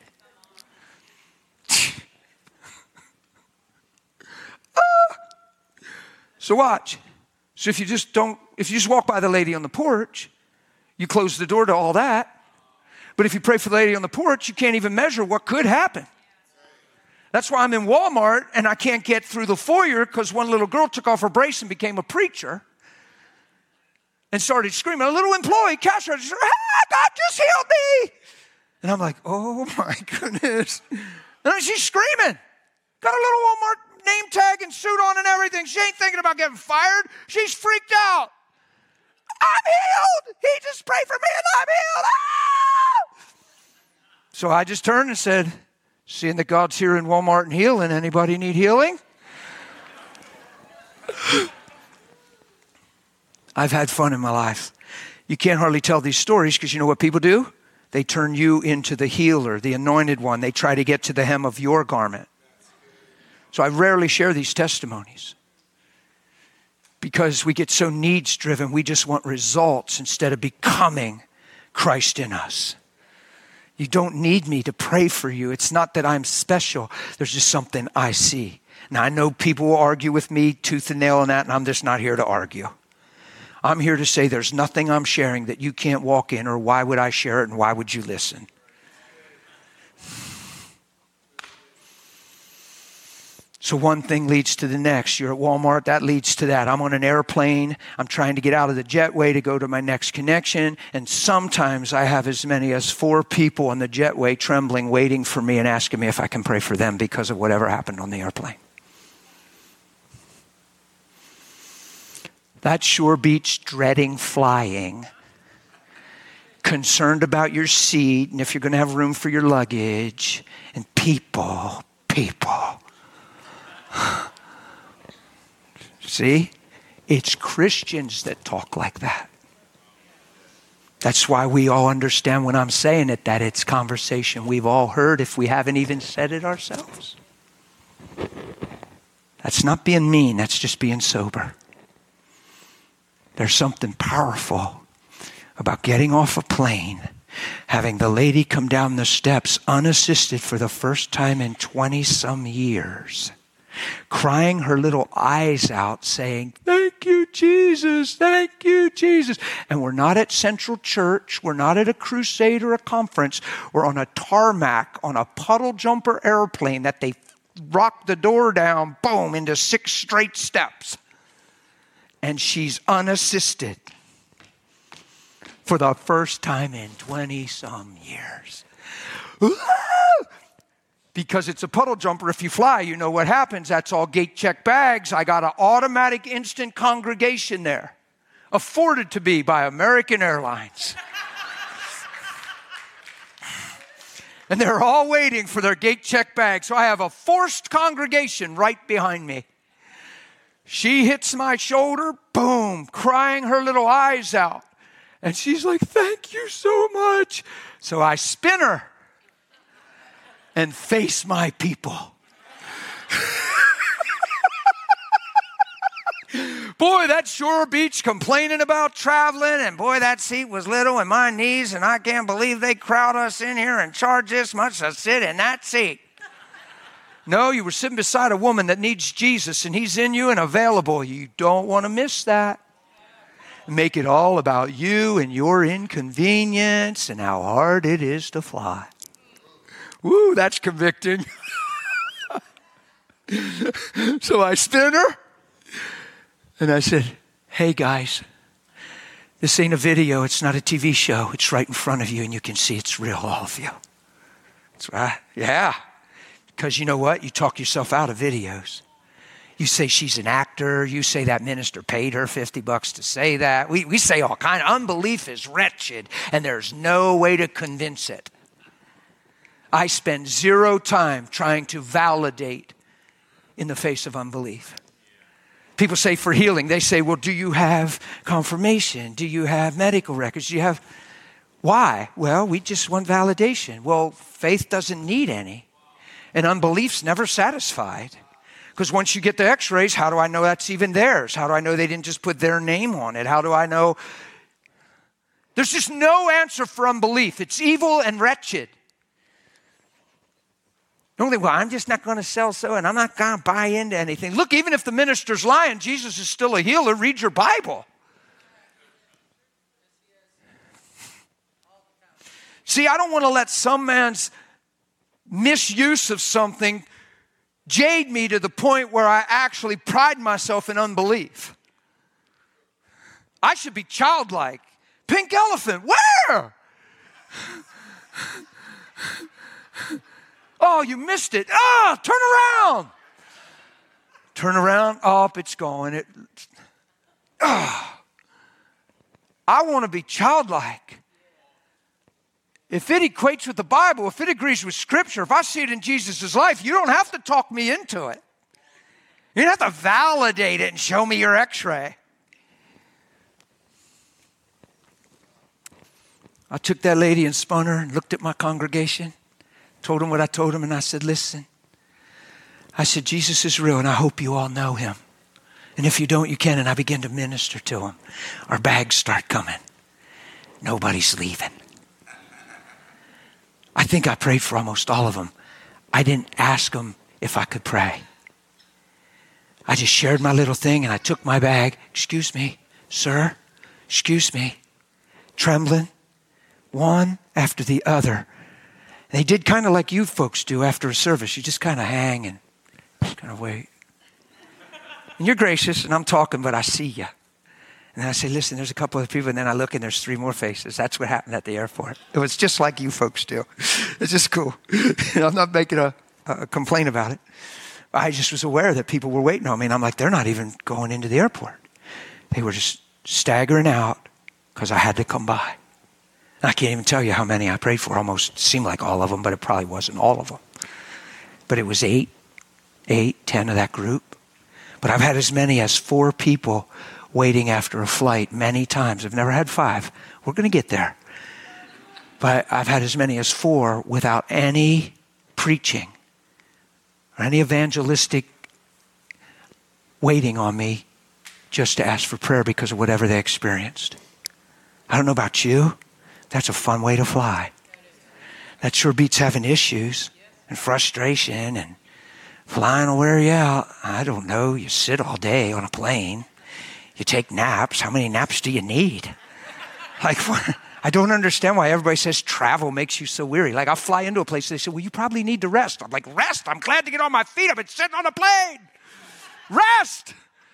[SPEAKER 2] uh, so watch. So if you just don't, if you just walk by the lady on the porch, you close the door to all that. But if you pray for the lady on the porch, you can't even measure what could happen. That's why I'm in Walmart and I can't get through the foyer because one little girl took off her brace and became a preacher and started screaming. A little employee, cash register, ah, God just healed me. And I'm like, oh my goodness. And she's screaming. Got a little Walmart name tag and suit on and everything. She ain't thinking about getting fired. She's freaked out. I'm healed. He just prayed for me and I'm healed. Ah! So I just turned and said, seeing that God's here in Walmart and healing, anybody need healing? I've had fun in my life. You can't hardly tell these stories because you know what people do? They turn you into the healer, the anointed one. They try to get to the hem of your garment. So I rarely share these testimonies because we get so needs driven. We just want results instead of becoming Christ in us. You don't need me to pray for you. It's not that I'm special. There's just something I see. Now, I know people will argue with me tooth and nail on that, and I'm just not here to argue. I'm here to say there's nothing I'm sharing that you can't walk in, or why would I share it, and why would you listen? So one thing leads to the next. You're at Walmart, that leads to that. I'm on an airplane. I'm trying to get out of the jetway to go to my next connection. And sometimes I have as many as four people on the jetway trembling, waiting for me and asking me if I can pray for them because of whatever happened on the airplane. That sure beats dreading flying, concerned about your seat and if you're going to have room for your luggage, and people, people. See, it's Christians that talk like that. That's why we all understand when I'm saying it, that it's conversation we've all heard if we haven't even said it ourselves. That's not being mean, that's just being sober. There's something powerful about getting off a plane, having the lady come down the steps unassisted for the first time in twenty some years, crying her little eyes out saying, thank you, Jesus. Thank you, Jesus. And we're not at Central Church. We're not at a crusade or a conference. We're on a tarmac, on a puddle jumper airplane that they rock the door down, boom, into six straight steps. And she's unassisted for the first time in twenty-some years. Because it's a puddle jumper. If you fly, you know what happens. That's all gate check bags. I got an automatic instant congregation there, afforded to be by American Airlines. And they're all waiting for their gate check bag. So I have a forced congregation right behind me. She hits my shoulder, boom, crying her little eyes out. And she's like, thank you so much. So I spin her and face my people. Boy, that Shore Beach complaining about traveling, and boy, that seat was little and my knees, and I can't believe they crowd us in here and charge this much to sit in that seat. No, you were sitting beside a woman that needs Jesus, and he's in you and available. You don't want to miss that. Make it all about you and your inconvenience and how hard it is to fly. Woo, that's convicting. So I spin her. And I said, hey guys, this ain't a video. It's not a T V show. It's right in front of you and you can see it's real, all of you. That's right. Yeah. Because you know what? You talk yourself out of videos. You say she's an actor. You say that minister paid her fifty bucks to say that. We, we say all kinds. Unbelief is wretched and there's no way to convince it. I spend zero time trying to validate in the face of unbelief. People say for healing, they say, well, do you have confirmation? Do you have medical records? Do you have, why? Well, we just want validation. Well, faith doesn't need any. And unbelief's never satisfied. Because once you get the x-rays, how do I know that's even theirs? How do I know they didn't just put their name on it? How do I know? There's just no answer for unbelief. It's evil and wretched. Don't think, well, I'm just not going to sell so, and I'm not going to buy into anything. Look, even if the minister's lying, Jesus is still a healer. Read your Bible. See, I don't want to let some man's misuse of something jade me to the point where I actually pride myself in unbelief. I should be childlike. Pink elephant, where? Oh, you missed it. Oh, turn around. Turn around. Oh, it's going. It, oh. I want to be childlike. If it equates with the Bible, if it agrees with Scripture, if I see it in Jesus' life, you don't have to talk me into it. You don't have to validate it and show me your x-ray. I took that lady and spun her and looked at my congregation. Told him what I told him, and I said, listen. I said, Jesus is real, and I hope you all know him. And if you don't, you can. And I began to minister to him. Our bags start coming. Nobody's leaving. I think I prayed for almost all of them. I didn't ask them if I could pray. I just shared my little thing, and I took my bag. Excuse me, sir. Excuse me. Trembling. One after the other. They did kind of like you folks do after a service. You just kind of hang and just kind of wait. And you're gracious, and I'm talking, but I see you. And then I say, listen, there's a couple of people, and then I look, and there's three more faces. That's what happened at the airport. It was just like you folks do. It's just cool. I'm not making a, a complaint about it. I just was aware that people were waiting on me, and I'm like, they're not even going into the airport. They were just staggering out because I had to come by. I can't even tell you how many I prayed for. Almost seemed like all of them, but it probably wasn't all of them. But it was eight, eight, ten of that group. But I've had as many as four people waiting after a flight many times. I've never had five. We're going to get there. But I've had as many as four without any preaching or any evangelistic waiting on me just to ask for prayer because of whatever they experienced. I don't know about you. That's a fun way to fly. That sure beats having issues and frustration and flying will wear you out. I don't know. You sit all day on a plane. You take naps. How many naps do you need? Like, what? I don't understand why everybody says travel makes you so weary. Like, I'll fly into a place, they say, well, you probably need to rest. I'm like, rest? I'm glad to get on my feet. I've been sitting on a plane. Rest.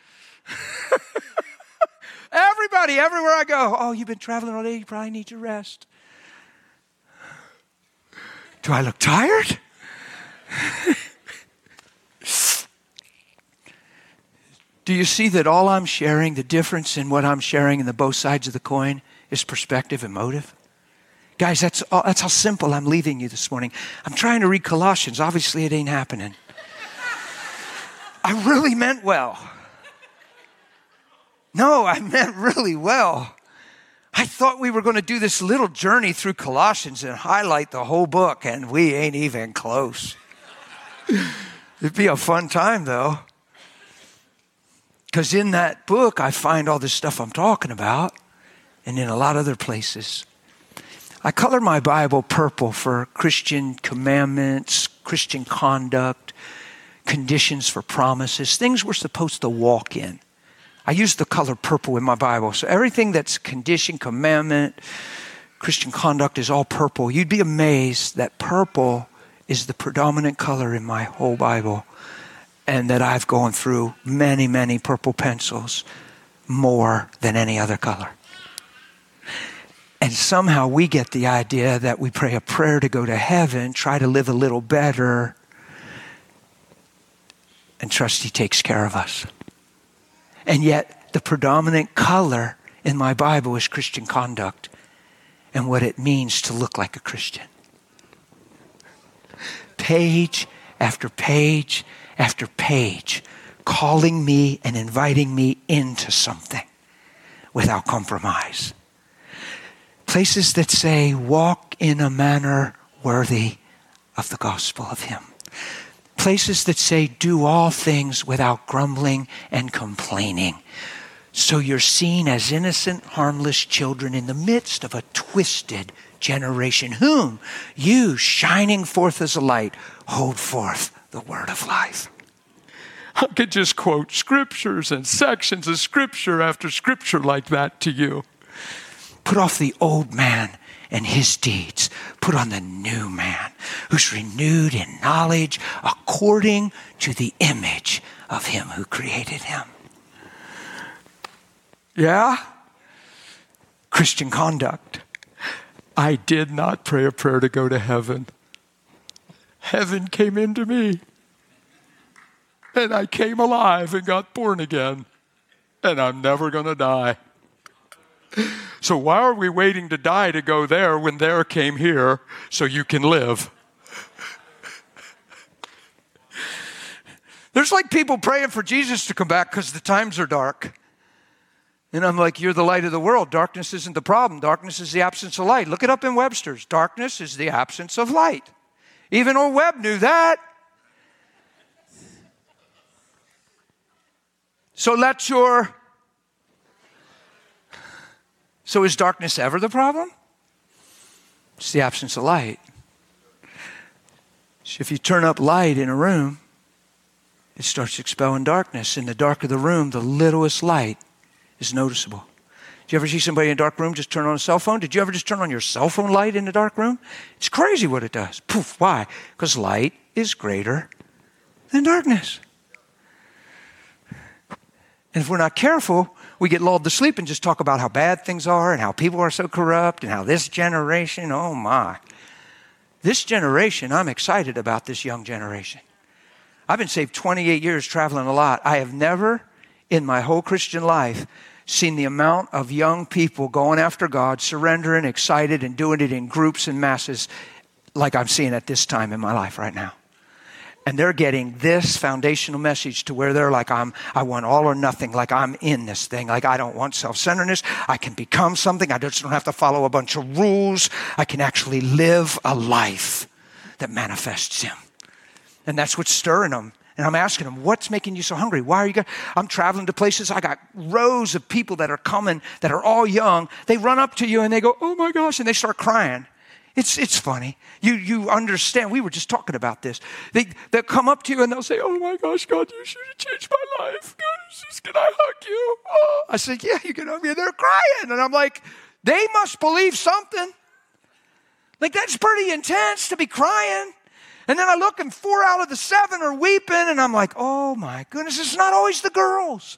[SPEAKER 2] Everybody, everywhere I go, oh, you've been traveling all day, you probably need to rest. Do I look tired? Do you see that all I'm sharing, the difference in what I'm sharing in the both sides of the coin is perspective and motive? Guys, that's all, that's how simple I'm leaving you this morning. I'm trying to read Colossians. Obviously, it ain't happening. I really meant well. No, I meant really well. I thought we were going to do this little journey through Colossians and highlight the whole book, and we ain't even close. It'd be a fun time, though. Because in that book, I find all this stuff I'm talking about, and in a lot of other places. I color my Bible purple for Christian commandments, Christian conduct, conditions for promises, things we're supposed to walk in. I use the color purple in my Bible. So everything that's condition, commandment, Christian conduct is all purple. You'd be amazed that purple is the predominant color in my whole Bible, and that I've gone through many, many purple pencils more than any other color. And somehow we get the idea that we pray a prayer to go to heaven, try to live a little better, and trust He takes care of us. And yet the predominant color in my Bible is Christian conduct and what it means to look like a Christian. Page after page after page, calling me and inviting me into something without compromise. Places that say, walk in a manner worthy of the gospel of Him. Places that say, do all things without grumbling and complaining. So you're seen as innocent, harmless children in the midst of a twisted generation, whom you, shining forth as a light, hold forth the word of life. I could just quote scriptures and sections of scripture after scripture like that to you. Put off the old man and his deeds. Put on the new man, who's renewed in knowledge according to the image of Him who created him. Yeah? Christian conduct. I did not pray a prayer to go to heaven. Heaven came into me. And I came alive and got born again. And I'm never going to die. So why are we waiting to die to go there when there came here so you can live? There's like people praying for Jesus to come back because the times are dark. And I'm like, you're the light of the world. Darkness isn't the problem. Darkness is the absence of light. Look it up in Webster's. Darkness is the absence of light. Even old Webb knew that. So let your... So is darkness ever the problem? It's the absence of light. So if you turn up light in a room, it starts expelling darkness. In the dark of the room, the littlest light is noticeable. Did you ever see somebody in a dark room just turn on a cell phone? Did you ever just turn on your cell phone light in the dark room? It's crazy what it does. Poof, why? Because light is greater than darkness. And if we're not careful, we get lulled to sleep and just talk about how bad things are and how people are so corrupt and how this generation, oh my. This generation, I'm excited about this young generation. I've been saved twenty-eight years, traveling a lot. I have never in my whole Christian life seen the amount of young people going after God, surrendering, excited, and doing it in groups and masses like I'm seeing at this time in my life right now. And they're getting this foundational message to where they're like, I'm, I want all or nothing, like I'm in this thing. Like I don't want self-centeredness. I can become something. I just don't have to follow a bunch of rules. I can actually live a life that manifests Him. And that's what's stirring them. And I'm asking them, what's making you so hungry? Why are you going? I'm traveling to places. I got rows of people that are coming that are all young. They run up to you and they go, oh my gosh, and they start crying. It's it's funny. You you understand. We were just talking about this. They they'll come up to you and they'll say, oh my gosh, God, you should have changed my life. God, Jesus, can I hug you? Oh. I said, yeah, you can hug me. And they're crying. And I'm like, they must believe something. Like, that's pretty intense to be crying. And then I look and four out of the seven are weeping. And I'm like, oh my goodness, it's not always the girls.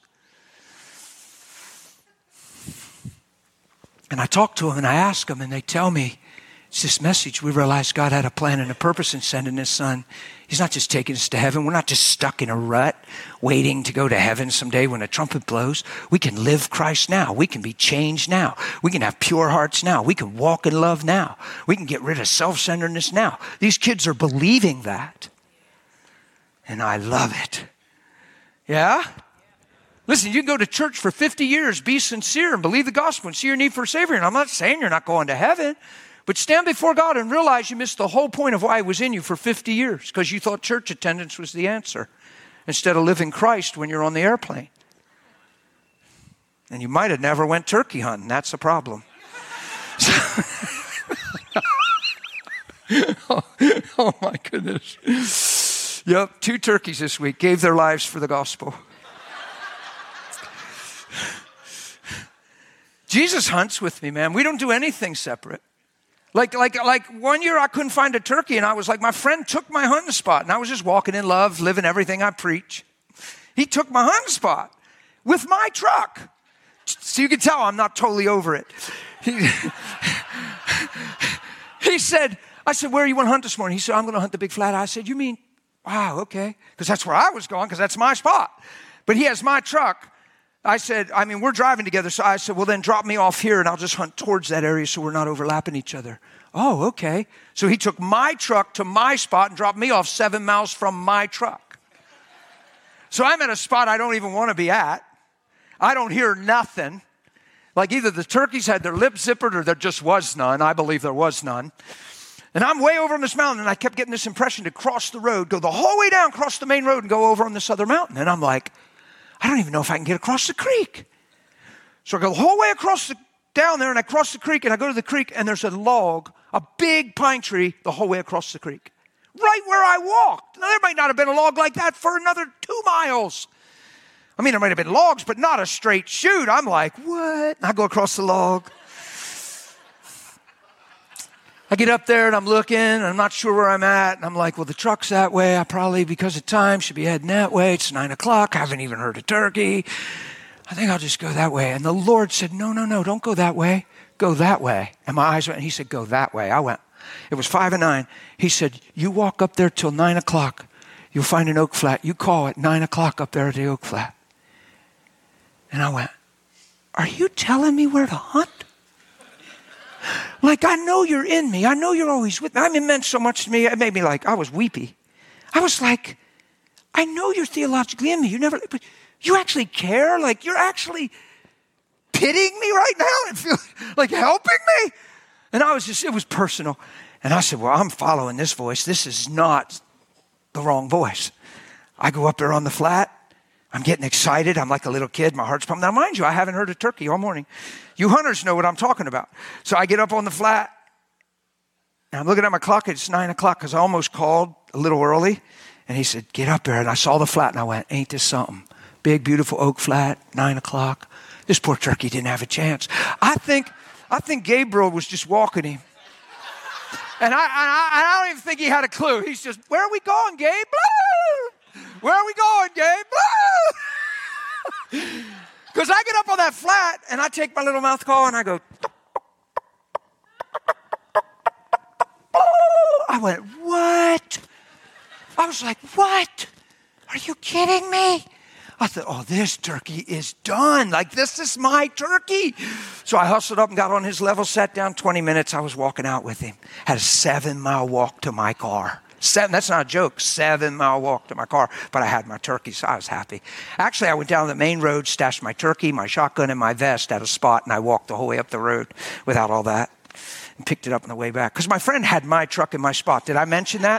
[SPEAKER 2] And I talk to them and I ask them and they tell me, it's this message. We realized God had a plan and a purpose in sending his son. He's not just taking us to heaven. We're not just stuck in a rut waiting to go to heaven someday when a trumpet blows. We can live Christ now. We can be changed now. We can have pure hearts now. We can walk in love now. We can get rid of self-centeredness now. These kids are believing that. And I love it. Yeah? Listen, you can go to church for fifty years, be sincere and believe the gospel and see your need for a Savior. And I'm not saying you're not going to heaven. But stand before God and realize you missed the whole point of why he was in you for fifty years, because you thought church attendance was the answer instead of living Christ when you're on the airplane. And you might have never went turkey hunting. That's the problem. oh, oh my goodness. Yep, two turkeys this week gave their lives for the gospel. Jesus hunts with me, man. We don't do anything separate. Like, like, like one year I couldn't find a turkey and I was like, my friend took my hunting spot and I was just walking in love, living everything I preach. He took my hunting spot with my truck. So you can tell I'm not totally over it. He, he said, I said, where you want to hunt this morning? He said, I'm going to hunt the big flat. I said, you mean, wow, okay. Because that's where I was going because that's my spot. But he has my truck. I said, I mean, we're driving together. So I said, well, then drop me off here and I'll just hunt towards that area so we're not overlapping each other. Oh, okay. So he took my truck to my spot and dropped me off seven miles from my truck. So I'm at a spot I don't even want to be at. I don't hear nothing. Like either the turkeys had their lips zippered or there just was none. I believe there was none. And I'm way over on this mountain and I kept getting this impression to cross the road, go the whole way down, cross the main road and go over on this other mountain. And I'm like, I don't even know if I can get across the creek. So I go the whole way across the, down there and I cross the creek and I go to the creek and there's a log, a big pine tree the whole way across the creek. Right where I walked. Now there might not have been a log like that for another two miles. I mean, there might have been logs, but not a straight shoot. I'm like, what? And I go across the log. I get up there and I'm looking and I'm not sure where I'm at. And I'm like, well, the truck's that way. I probably, because of time, should be heading that way. It's nine o'clock. I haven't even heard a turkey. I think I'll just go that way. And the Lord said, no, no, no, don't go that way. Go that way. And my eyes went, and he said, go that way. I went. It was five and nine. He said, you walk up there till nine o'clock. You'll find an oak flat. You call at nine o'clock up there at the oak flat. And I went, are you telling me where to hunt? Like, I know you're in me. I know you're always with me. I mean, it meant so much to me. It made me like, I was weepy. I was like, I know you're theologically in me. You never, but you actually care? Like, you're actually pitying me right now and feel like helping me? And I was just, it was personal. And I said, well, I'm following this voice. This is not the wrong voice. I go up there on the flat. I'm getting excited. I'm like a little kid. My heart's pumping. Now, mind you, I haven't heard a turkey all morning. You hunters know what I'm talking about. So I get up on the flat, and I'm looking at my clock. It's nine o'clock because I almost called a little early. And he said, get up there. And I saw the flat, and I went, ain't this something? Big, beautiful oak flat, nine o'clock. This poor turkey didn't have a chance. I think, I think Gabriel was just walking him. And I, I, I don't even think he had a clue. He's just, where are we going, Gabe? Blue! Where are we going, Gabe? Blue! Because I get up on that flat, and I take my little mouth call, and I go, I went, what? I was like, what? Are you kidding me? I thought, oh, this turkey is done. Like, this is my turkey. So I hustled up and got on his level, sat down twenty minutes. I was walking out with him. Had a seven-mile walk to my car. Seven, that's not a joke, seven-mile walk to my car. But I had my turkey, so I was happy. Actually, I went down the main road, stashed my turkey, my shotgun, and my vest at a spot, and I walked the whole way up the road without all that and picked it up on the way back. Because my friend had my truck in my spot. Did I mention that?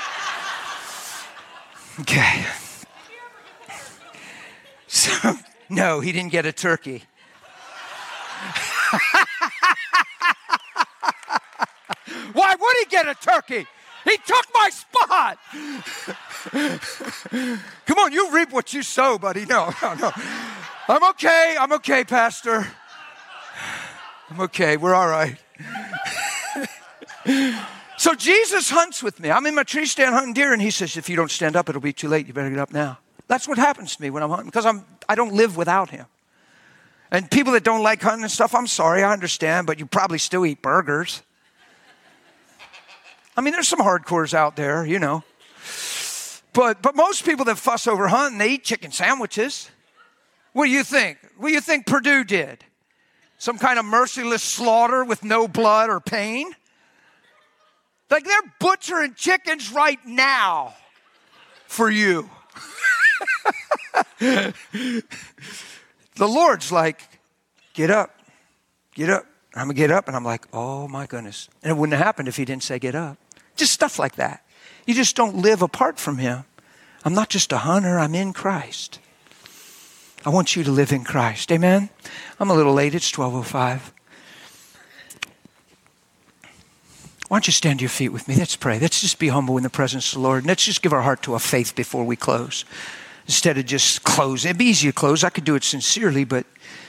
[SPEAKER 2] Okay. So, no, he didn't get a turkey. Why would he get a turkey? He took my spot. Come on, you reap what you sow, buddy. No, no, no. I'm okay. I'm okay, Pastor. I'm okay. We're all right. So Jesus hunts with me. I'm in my tree stand hunting deer, and he says, if you don't stand up, it'll be too late. You better get up now. That's what happens to me when I'm hunting, because I'm, I don't live without him. And people that don't like hunting and stuff, I'm sorry, I understand, but you probably still eat burgers. I mean, there's some hardcores out there, you know. But but most people that fuss over hunting, they eat chicken sandwiches. What do you think? What do you think Purdue did? Some kind of merciless slaughter with no blood or pain? Like they're butchering chickens right now for you. The Lord's like, get up, get up. I'm going to get up, and I'm like, oh my goodness. And it wouldn't have happened if he didn't say get up. Just stuff like that. You just don't live apart from him. I'm not just a hunter, I'm in Christ. I want you to live in Christ. Amen? I'm a little late, it's twelve oh five. Why don't you stand to your feet with me? Let's pray. Let's just be humble in the presence of the Lord. And let's just give our heart to a faith before we close. Instead of just closing. It'd be easy to close. I could do it sincerely, but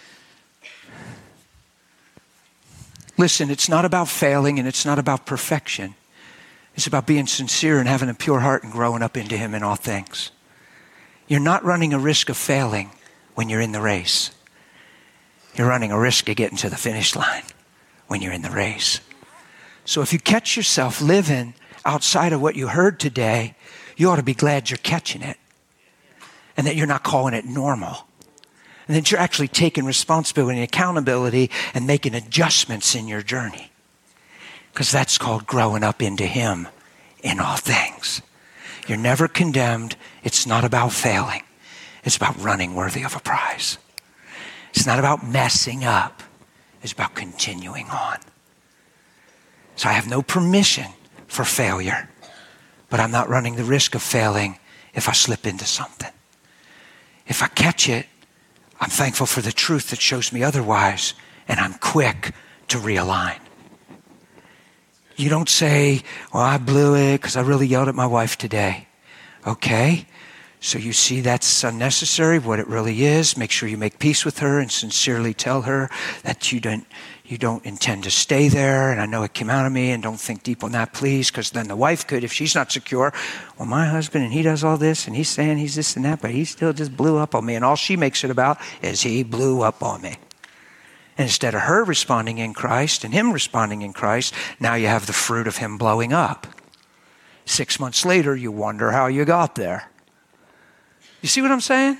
[SPEAKER 2] listen, it's not about failing and it's not about perfection. It's about being sincere and having a pure heart and growing up into him in all things. You're not running a risk of failing when you're in the race. You're running a risk of getting to the finish line when you're in the race. So if you catch yourself living outside of what you heard today, you ought to be glad you're catching it and that you're not calling it normal. And that you're actually taking responsibility and accountability and making adjustments in your journey. Because that's called growing up into him in all things. You're never condemned. It's not about failing. It's about running worthy of a prize. It's not about messing up. It's about continuing on. So I have no permission for failure, but I'm not running the risk of failing if I slip into something. If I catch it, I'm thankful for the truth that shows me otherwise, and I'm quick to realign. You don't say, well, I blew it because I really yelled at my wife today. Okay, so you see that's unnecessary, what it really is. Make sure you make peace with her and sincerely tell her that you don't, you don't intend to stay there. And I know it came out of me, and don't think deep on that, please, because then the wife could, if she's not secure, well, my husband, and he does all this, and he's saying he's this and that, but he still just blew up on me. And all she makes it about is he blew up on me. And instead of her responding in Christ and him responding in Christ, now you have the fruit of him blowing up. Six months later, you wonder how you got there. You see what I'm saying?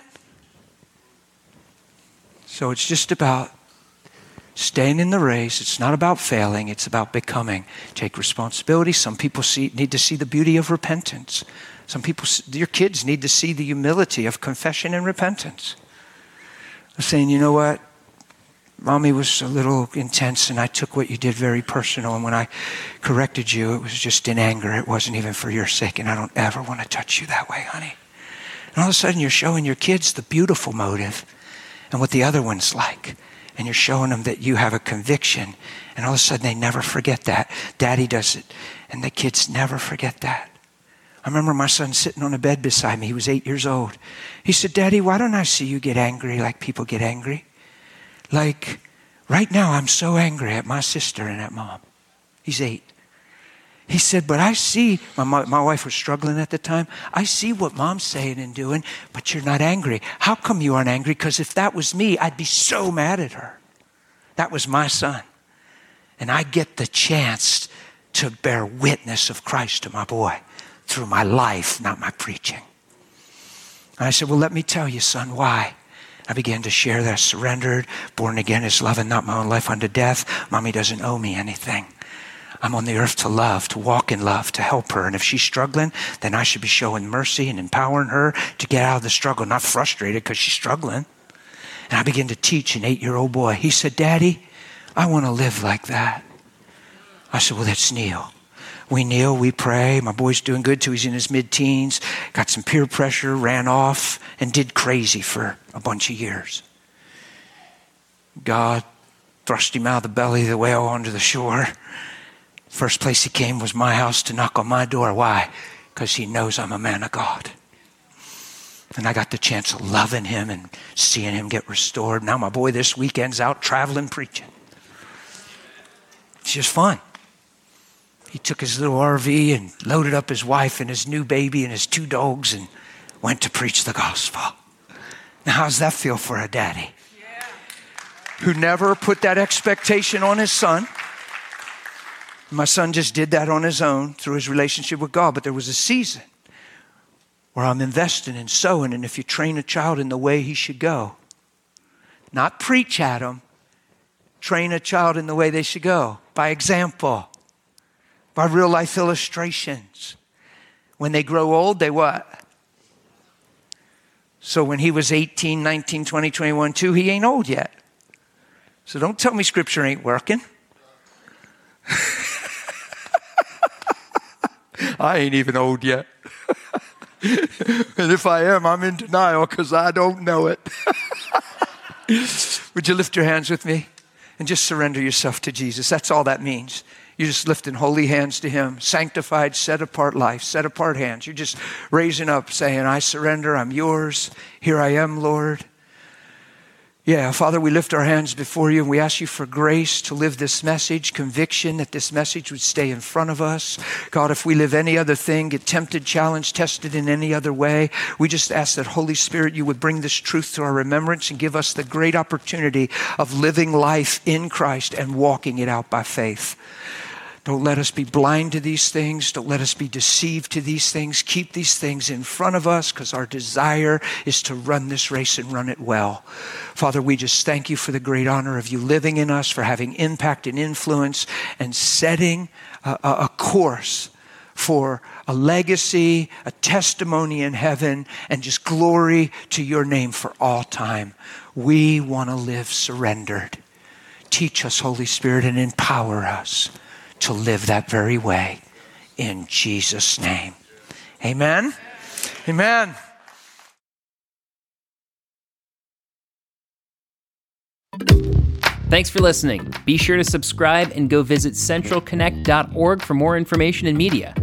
[SPEAKER 2] So it's just about staying in the race. It's not about failing. It's about becoming. Take responsibility. Some people see, need to see the beauty of repentance. Some people, your kids need to see the humility of confession and repentance. I'm saying, you know what? Mommy was a little intense, and I took what you did very personal. And when I corrected you, it was just in anger. It wasn't even for your sake, and I don't ever want to touch you that way, honey. And all of a sudden, you're showing your kids the beautiful motive and what the other one's like. And you're showing them that you have a conviction. And all of a sudden, they never forget that. Daddy does it, and the kids never forget that. I remember my son sitting on a bed beside me. He was eight years old. He said, Daddy, why don't I see you get angry like people get angry? Like, right now, I'm so angry at my sister and at mom. He's eight. He said, but I see, my, my wife was struggling at the time. I see what mom's saying and doing, but you're not angry. How come you aren't angry? Because if that was me, I'd be so mad at her. That was my son. And I get the chance to bear witness of Christ to my boy through my life, not my preaching. And I said, well, let me tell you, son, why? I began to share that I surrendered. Born again is loving not my own life unto death. Mommy doesn't owe me anything. I'm on the earth to love, to walk in love, to help her. And if she's struggling, then I should be showing mercy and empowering her to get out of the struggle, not frustrated because she's struggling. And I began to teach an eight-year-old boy. He said, Daddy, I want to live like that. I said, well, let's kneel. We kneel, we pray. My boy's doing good too. He's in his mid-teens, got some peer pressure, ran off, and did crazy for a bunch of years. God thrust him out of the belly of the whale onto the shore. First place he came was my house to knock on my door. Why? Because he knows I'm a man of God. And I got the chance of loving him and seeing him get restored. Now my boy this weekend's out traveling, preaching. It's just fun. He took his little R V and loaded up his wife and his new baby and his two dogs and went to preach the gospel. Now how's that feel for a daddy? Yeah. Who never put that expectation on his son. My son just did that on his own through his relationship with God. But there was a season where I'm investing and sowing. And if you train a child in the way he should go, not preach at him, train a child in the way they should go. By example, by real life illustrations. When they grow old, they what? So when he was eighteen, nineteen, twenty, twenty-one, two, he ain't old yet. So don't tell me scripture ain't working. I ain't even old yet. And if I am, I'm in denial because I don't know it. Would you lift your hands with me and just surrender yourself to Jesus? That's all that means. You're just lifting holy hands to him. Sanctified, set apart life, set apart hands. You're just raising up saying, I surrender, I'm yours. Here I am, Lord. Yeah, Father, we lift our hands before you and we ask you for grace to live this message, conviction that this message would stay in front of us. God, if we live any other thing, get tempted, challenged, tested in any other way, we just ask that Holy Spirit, you would bring this truth to our remembrance and give us the great opportunity of living life in Christ and walking it out by faith. Don't let us be blind to these things. Don't let us be deceived to these things. Keep these things in front of us because our desire is to run this race and run it well. Father, we just thank you for the great honor of you living in us, for having impact and influence and setting a, a course for a legacy, a testimony in heaven, and just glory to your name for all time. We want to live surrendered. Teach us, Holy Spirit, and empower us to live that very way in Jesus' name. Amen. Amen.
[SPEAKER 1] Thanks for listening. Be sure to subscribe and go visit central connect dot org for more information and media.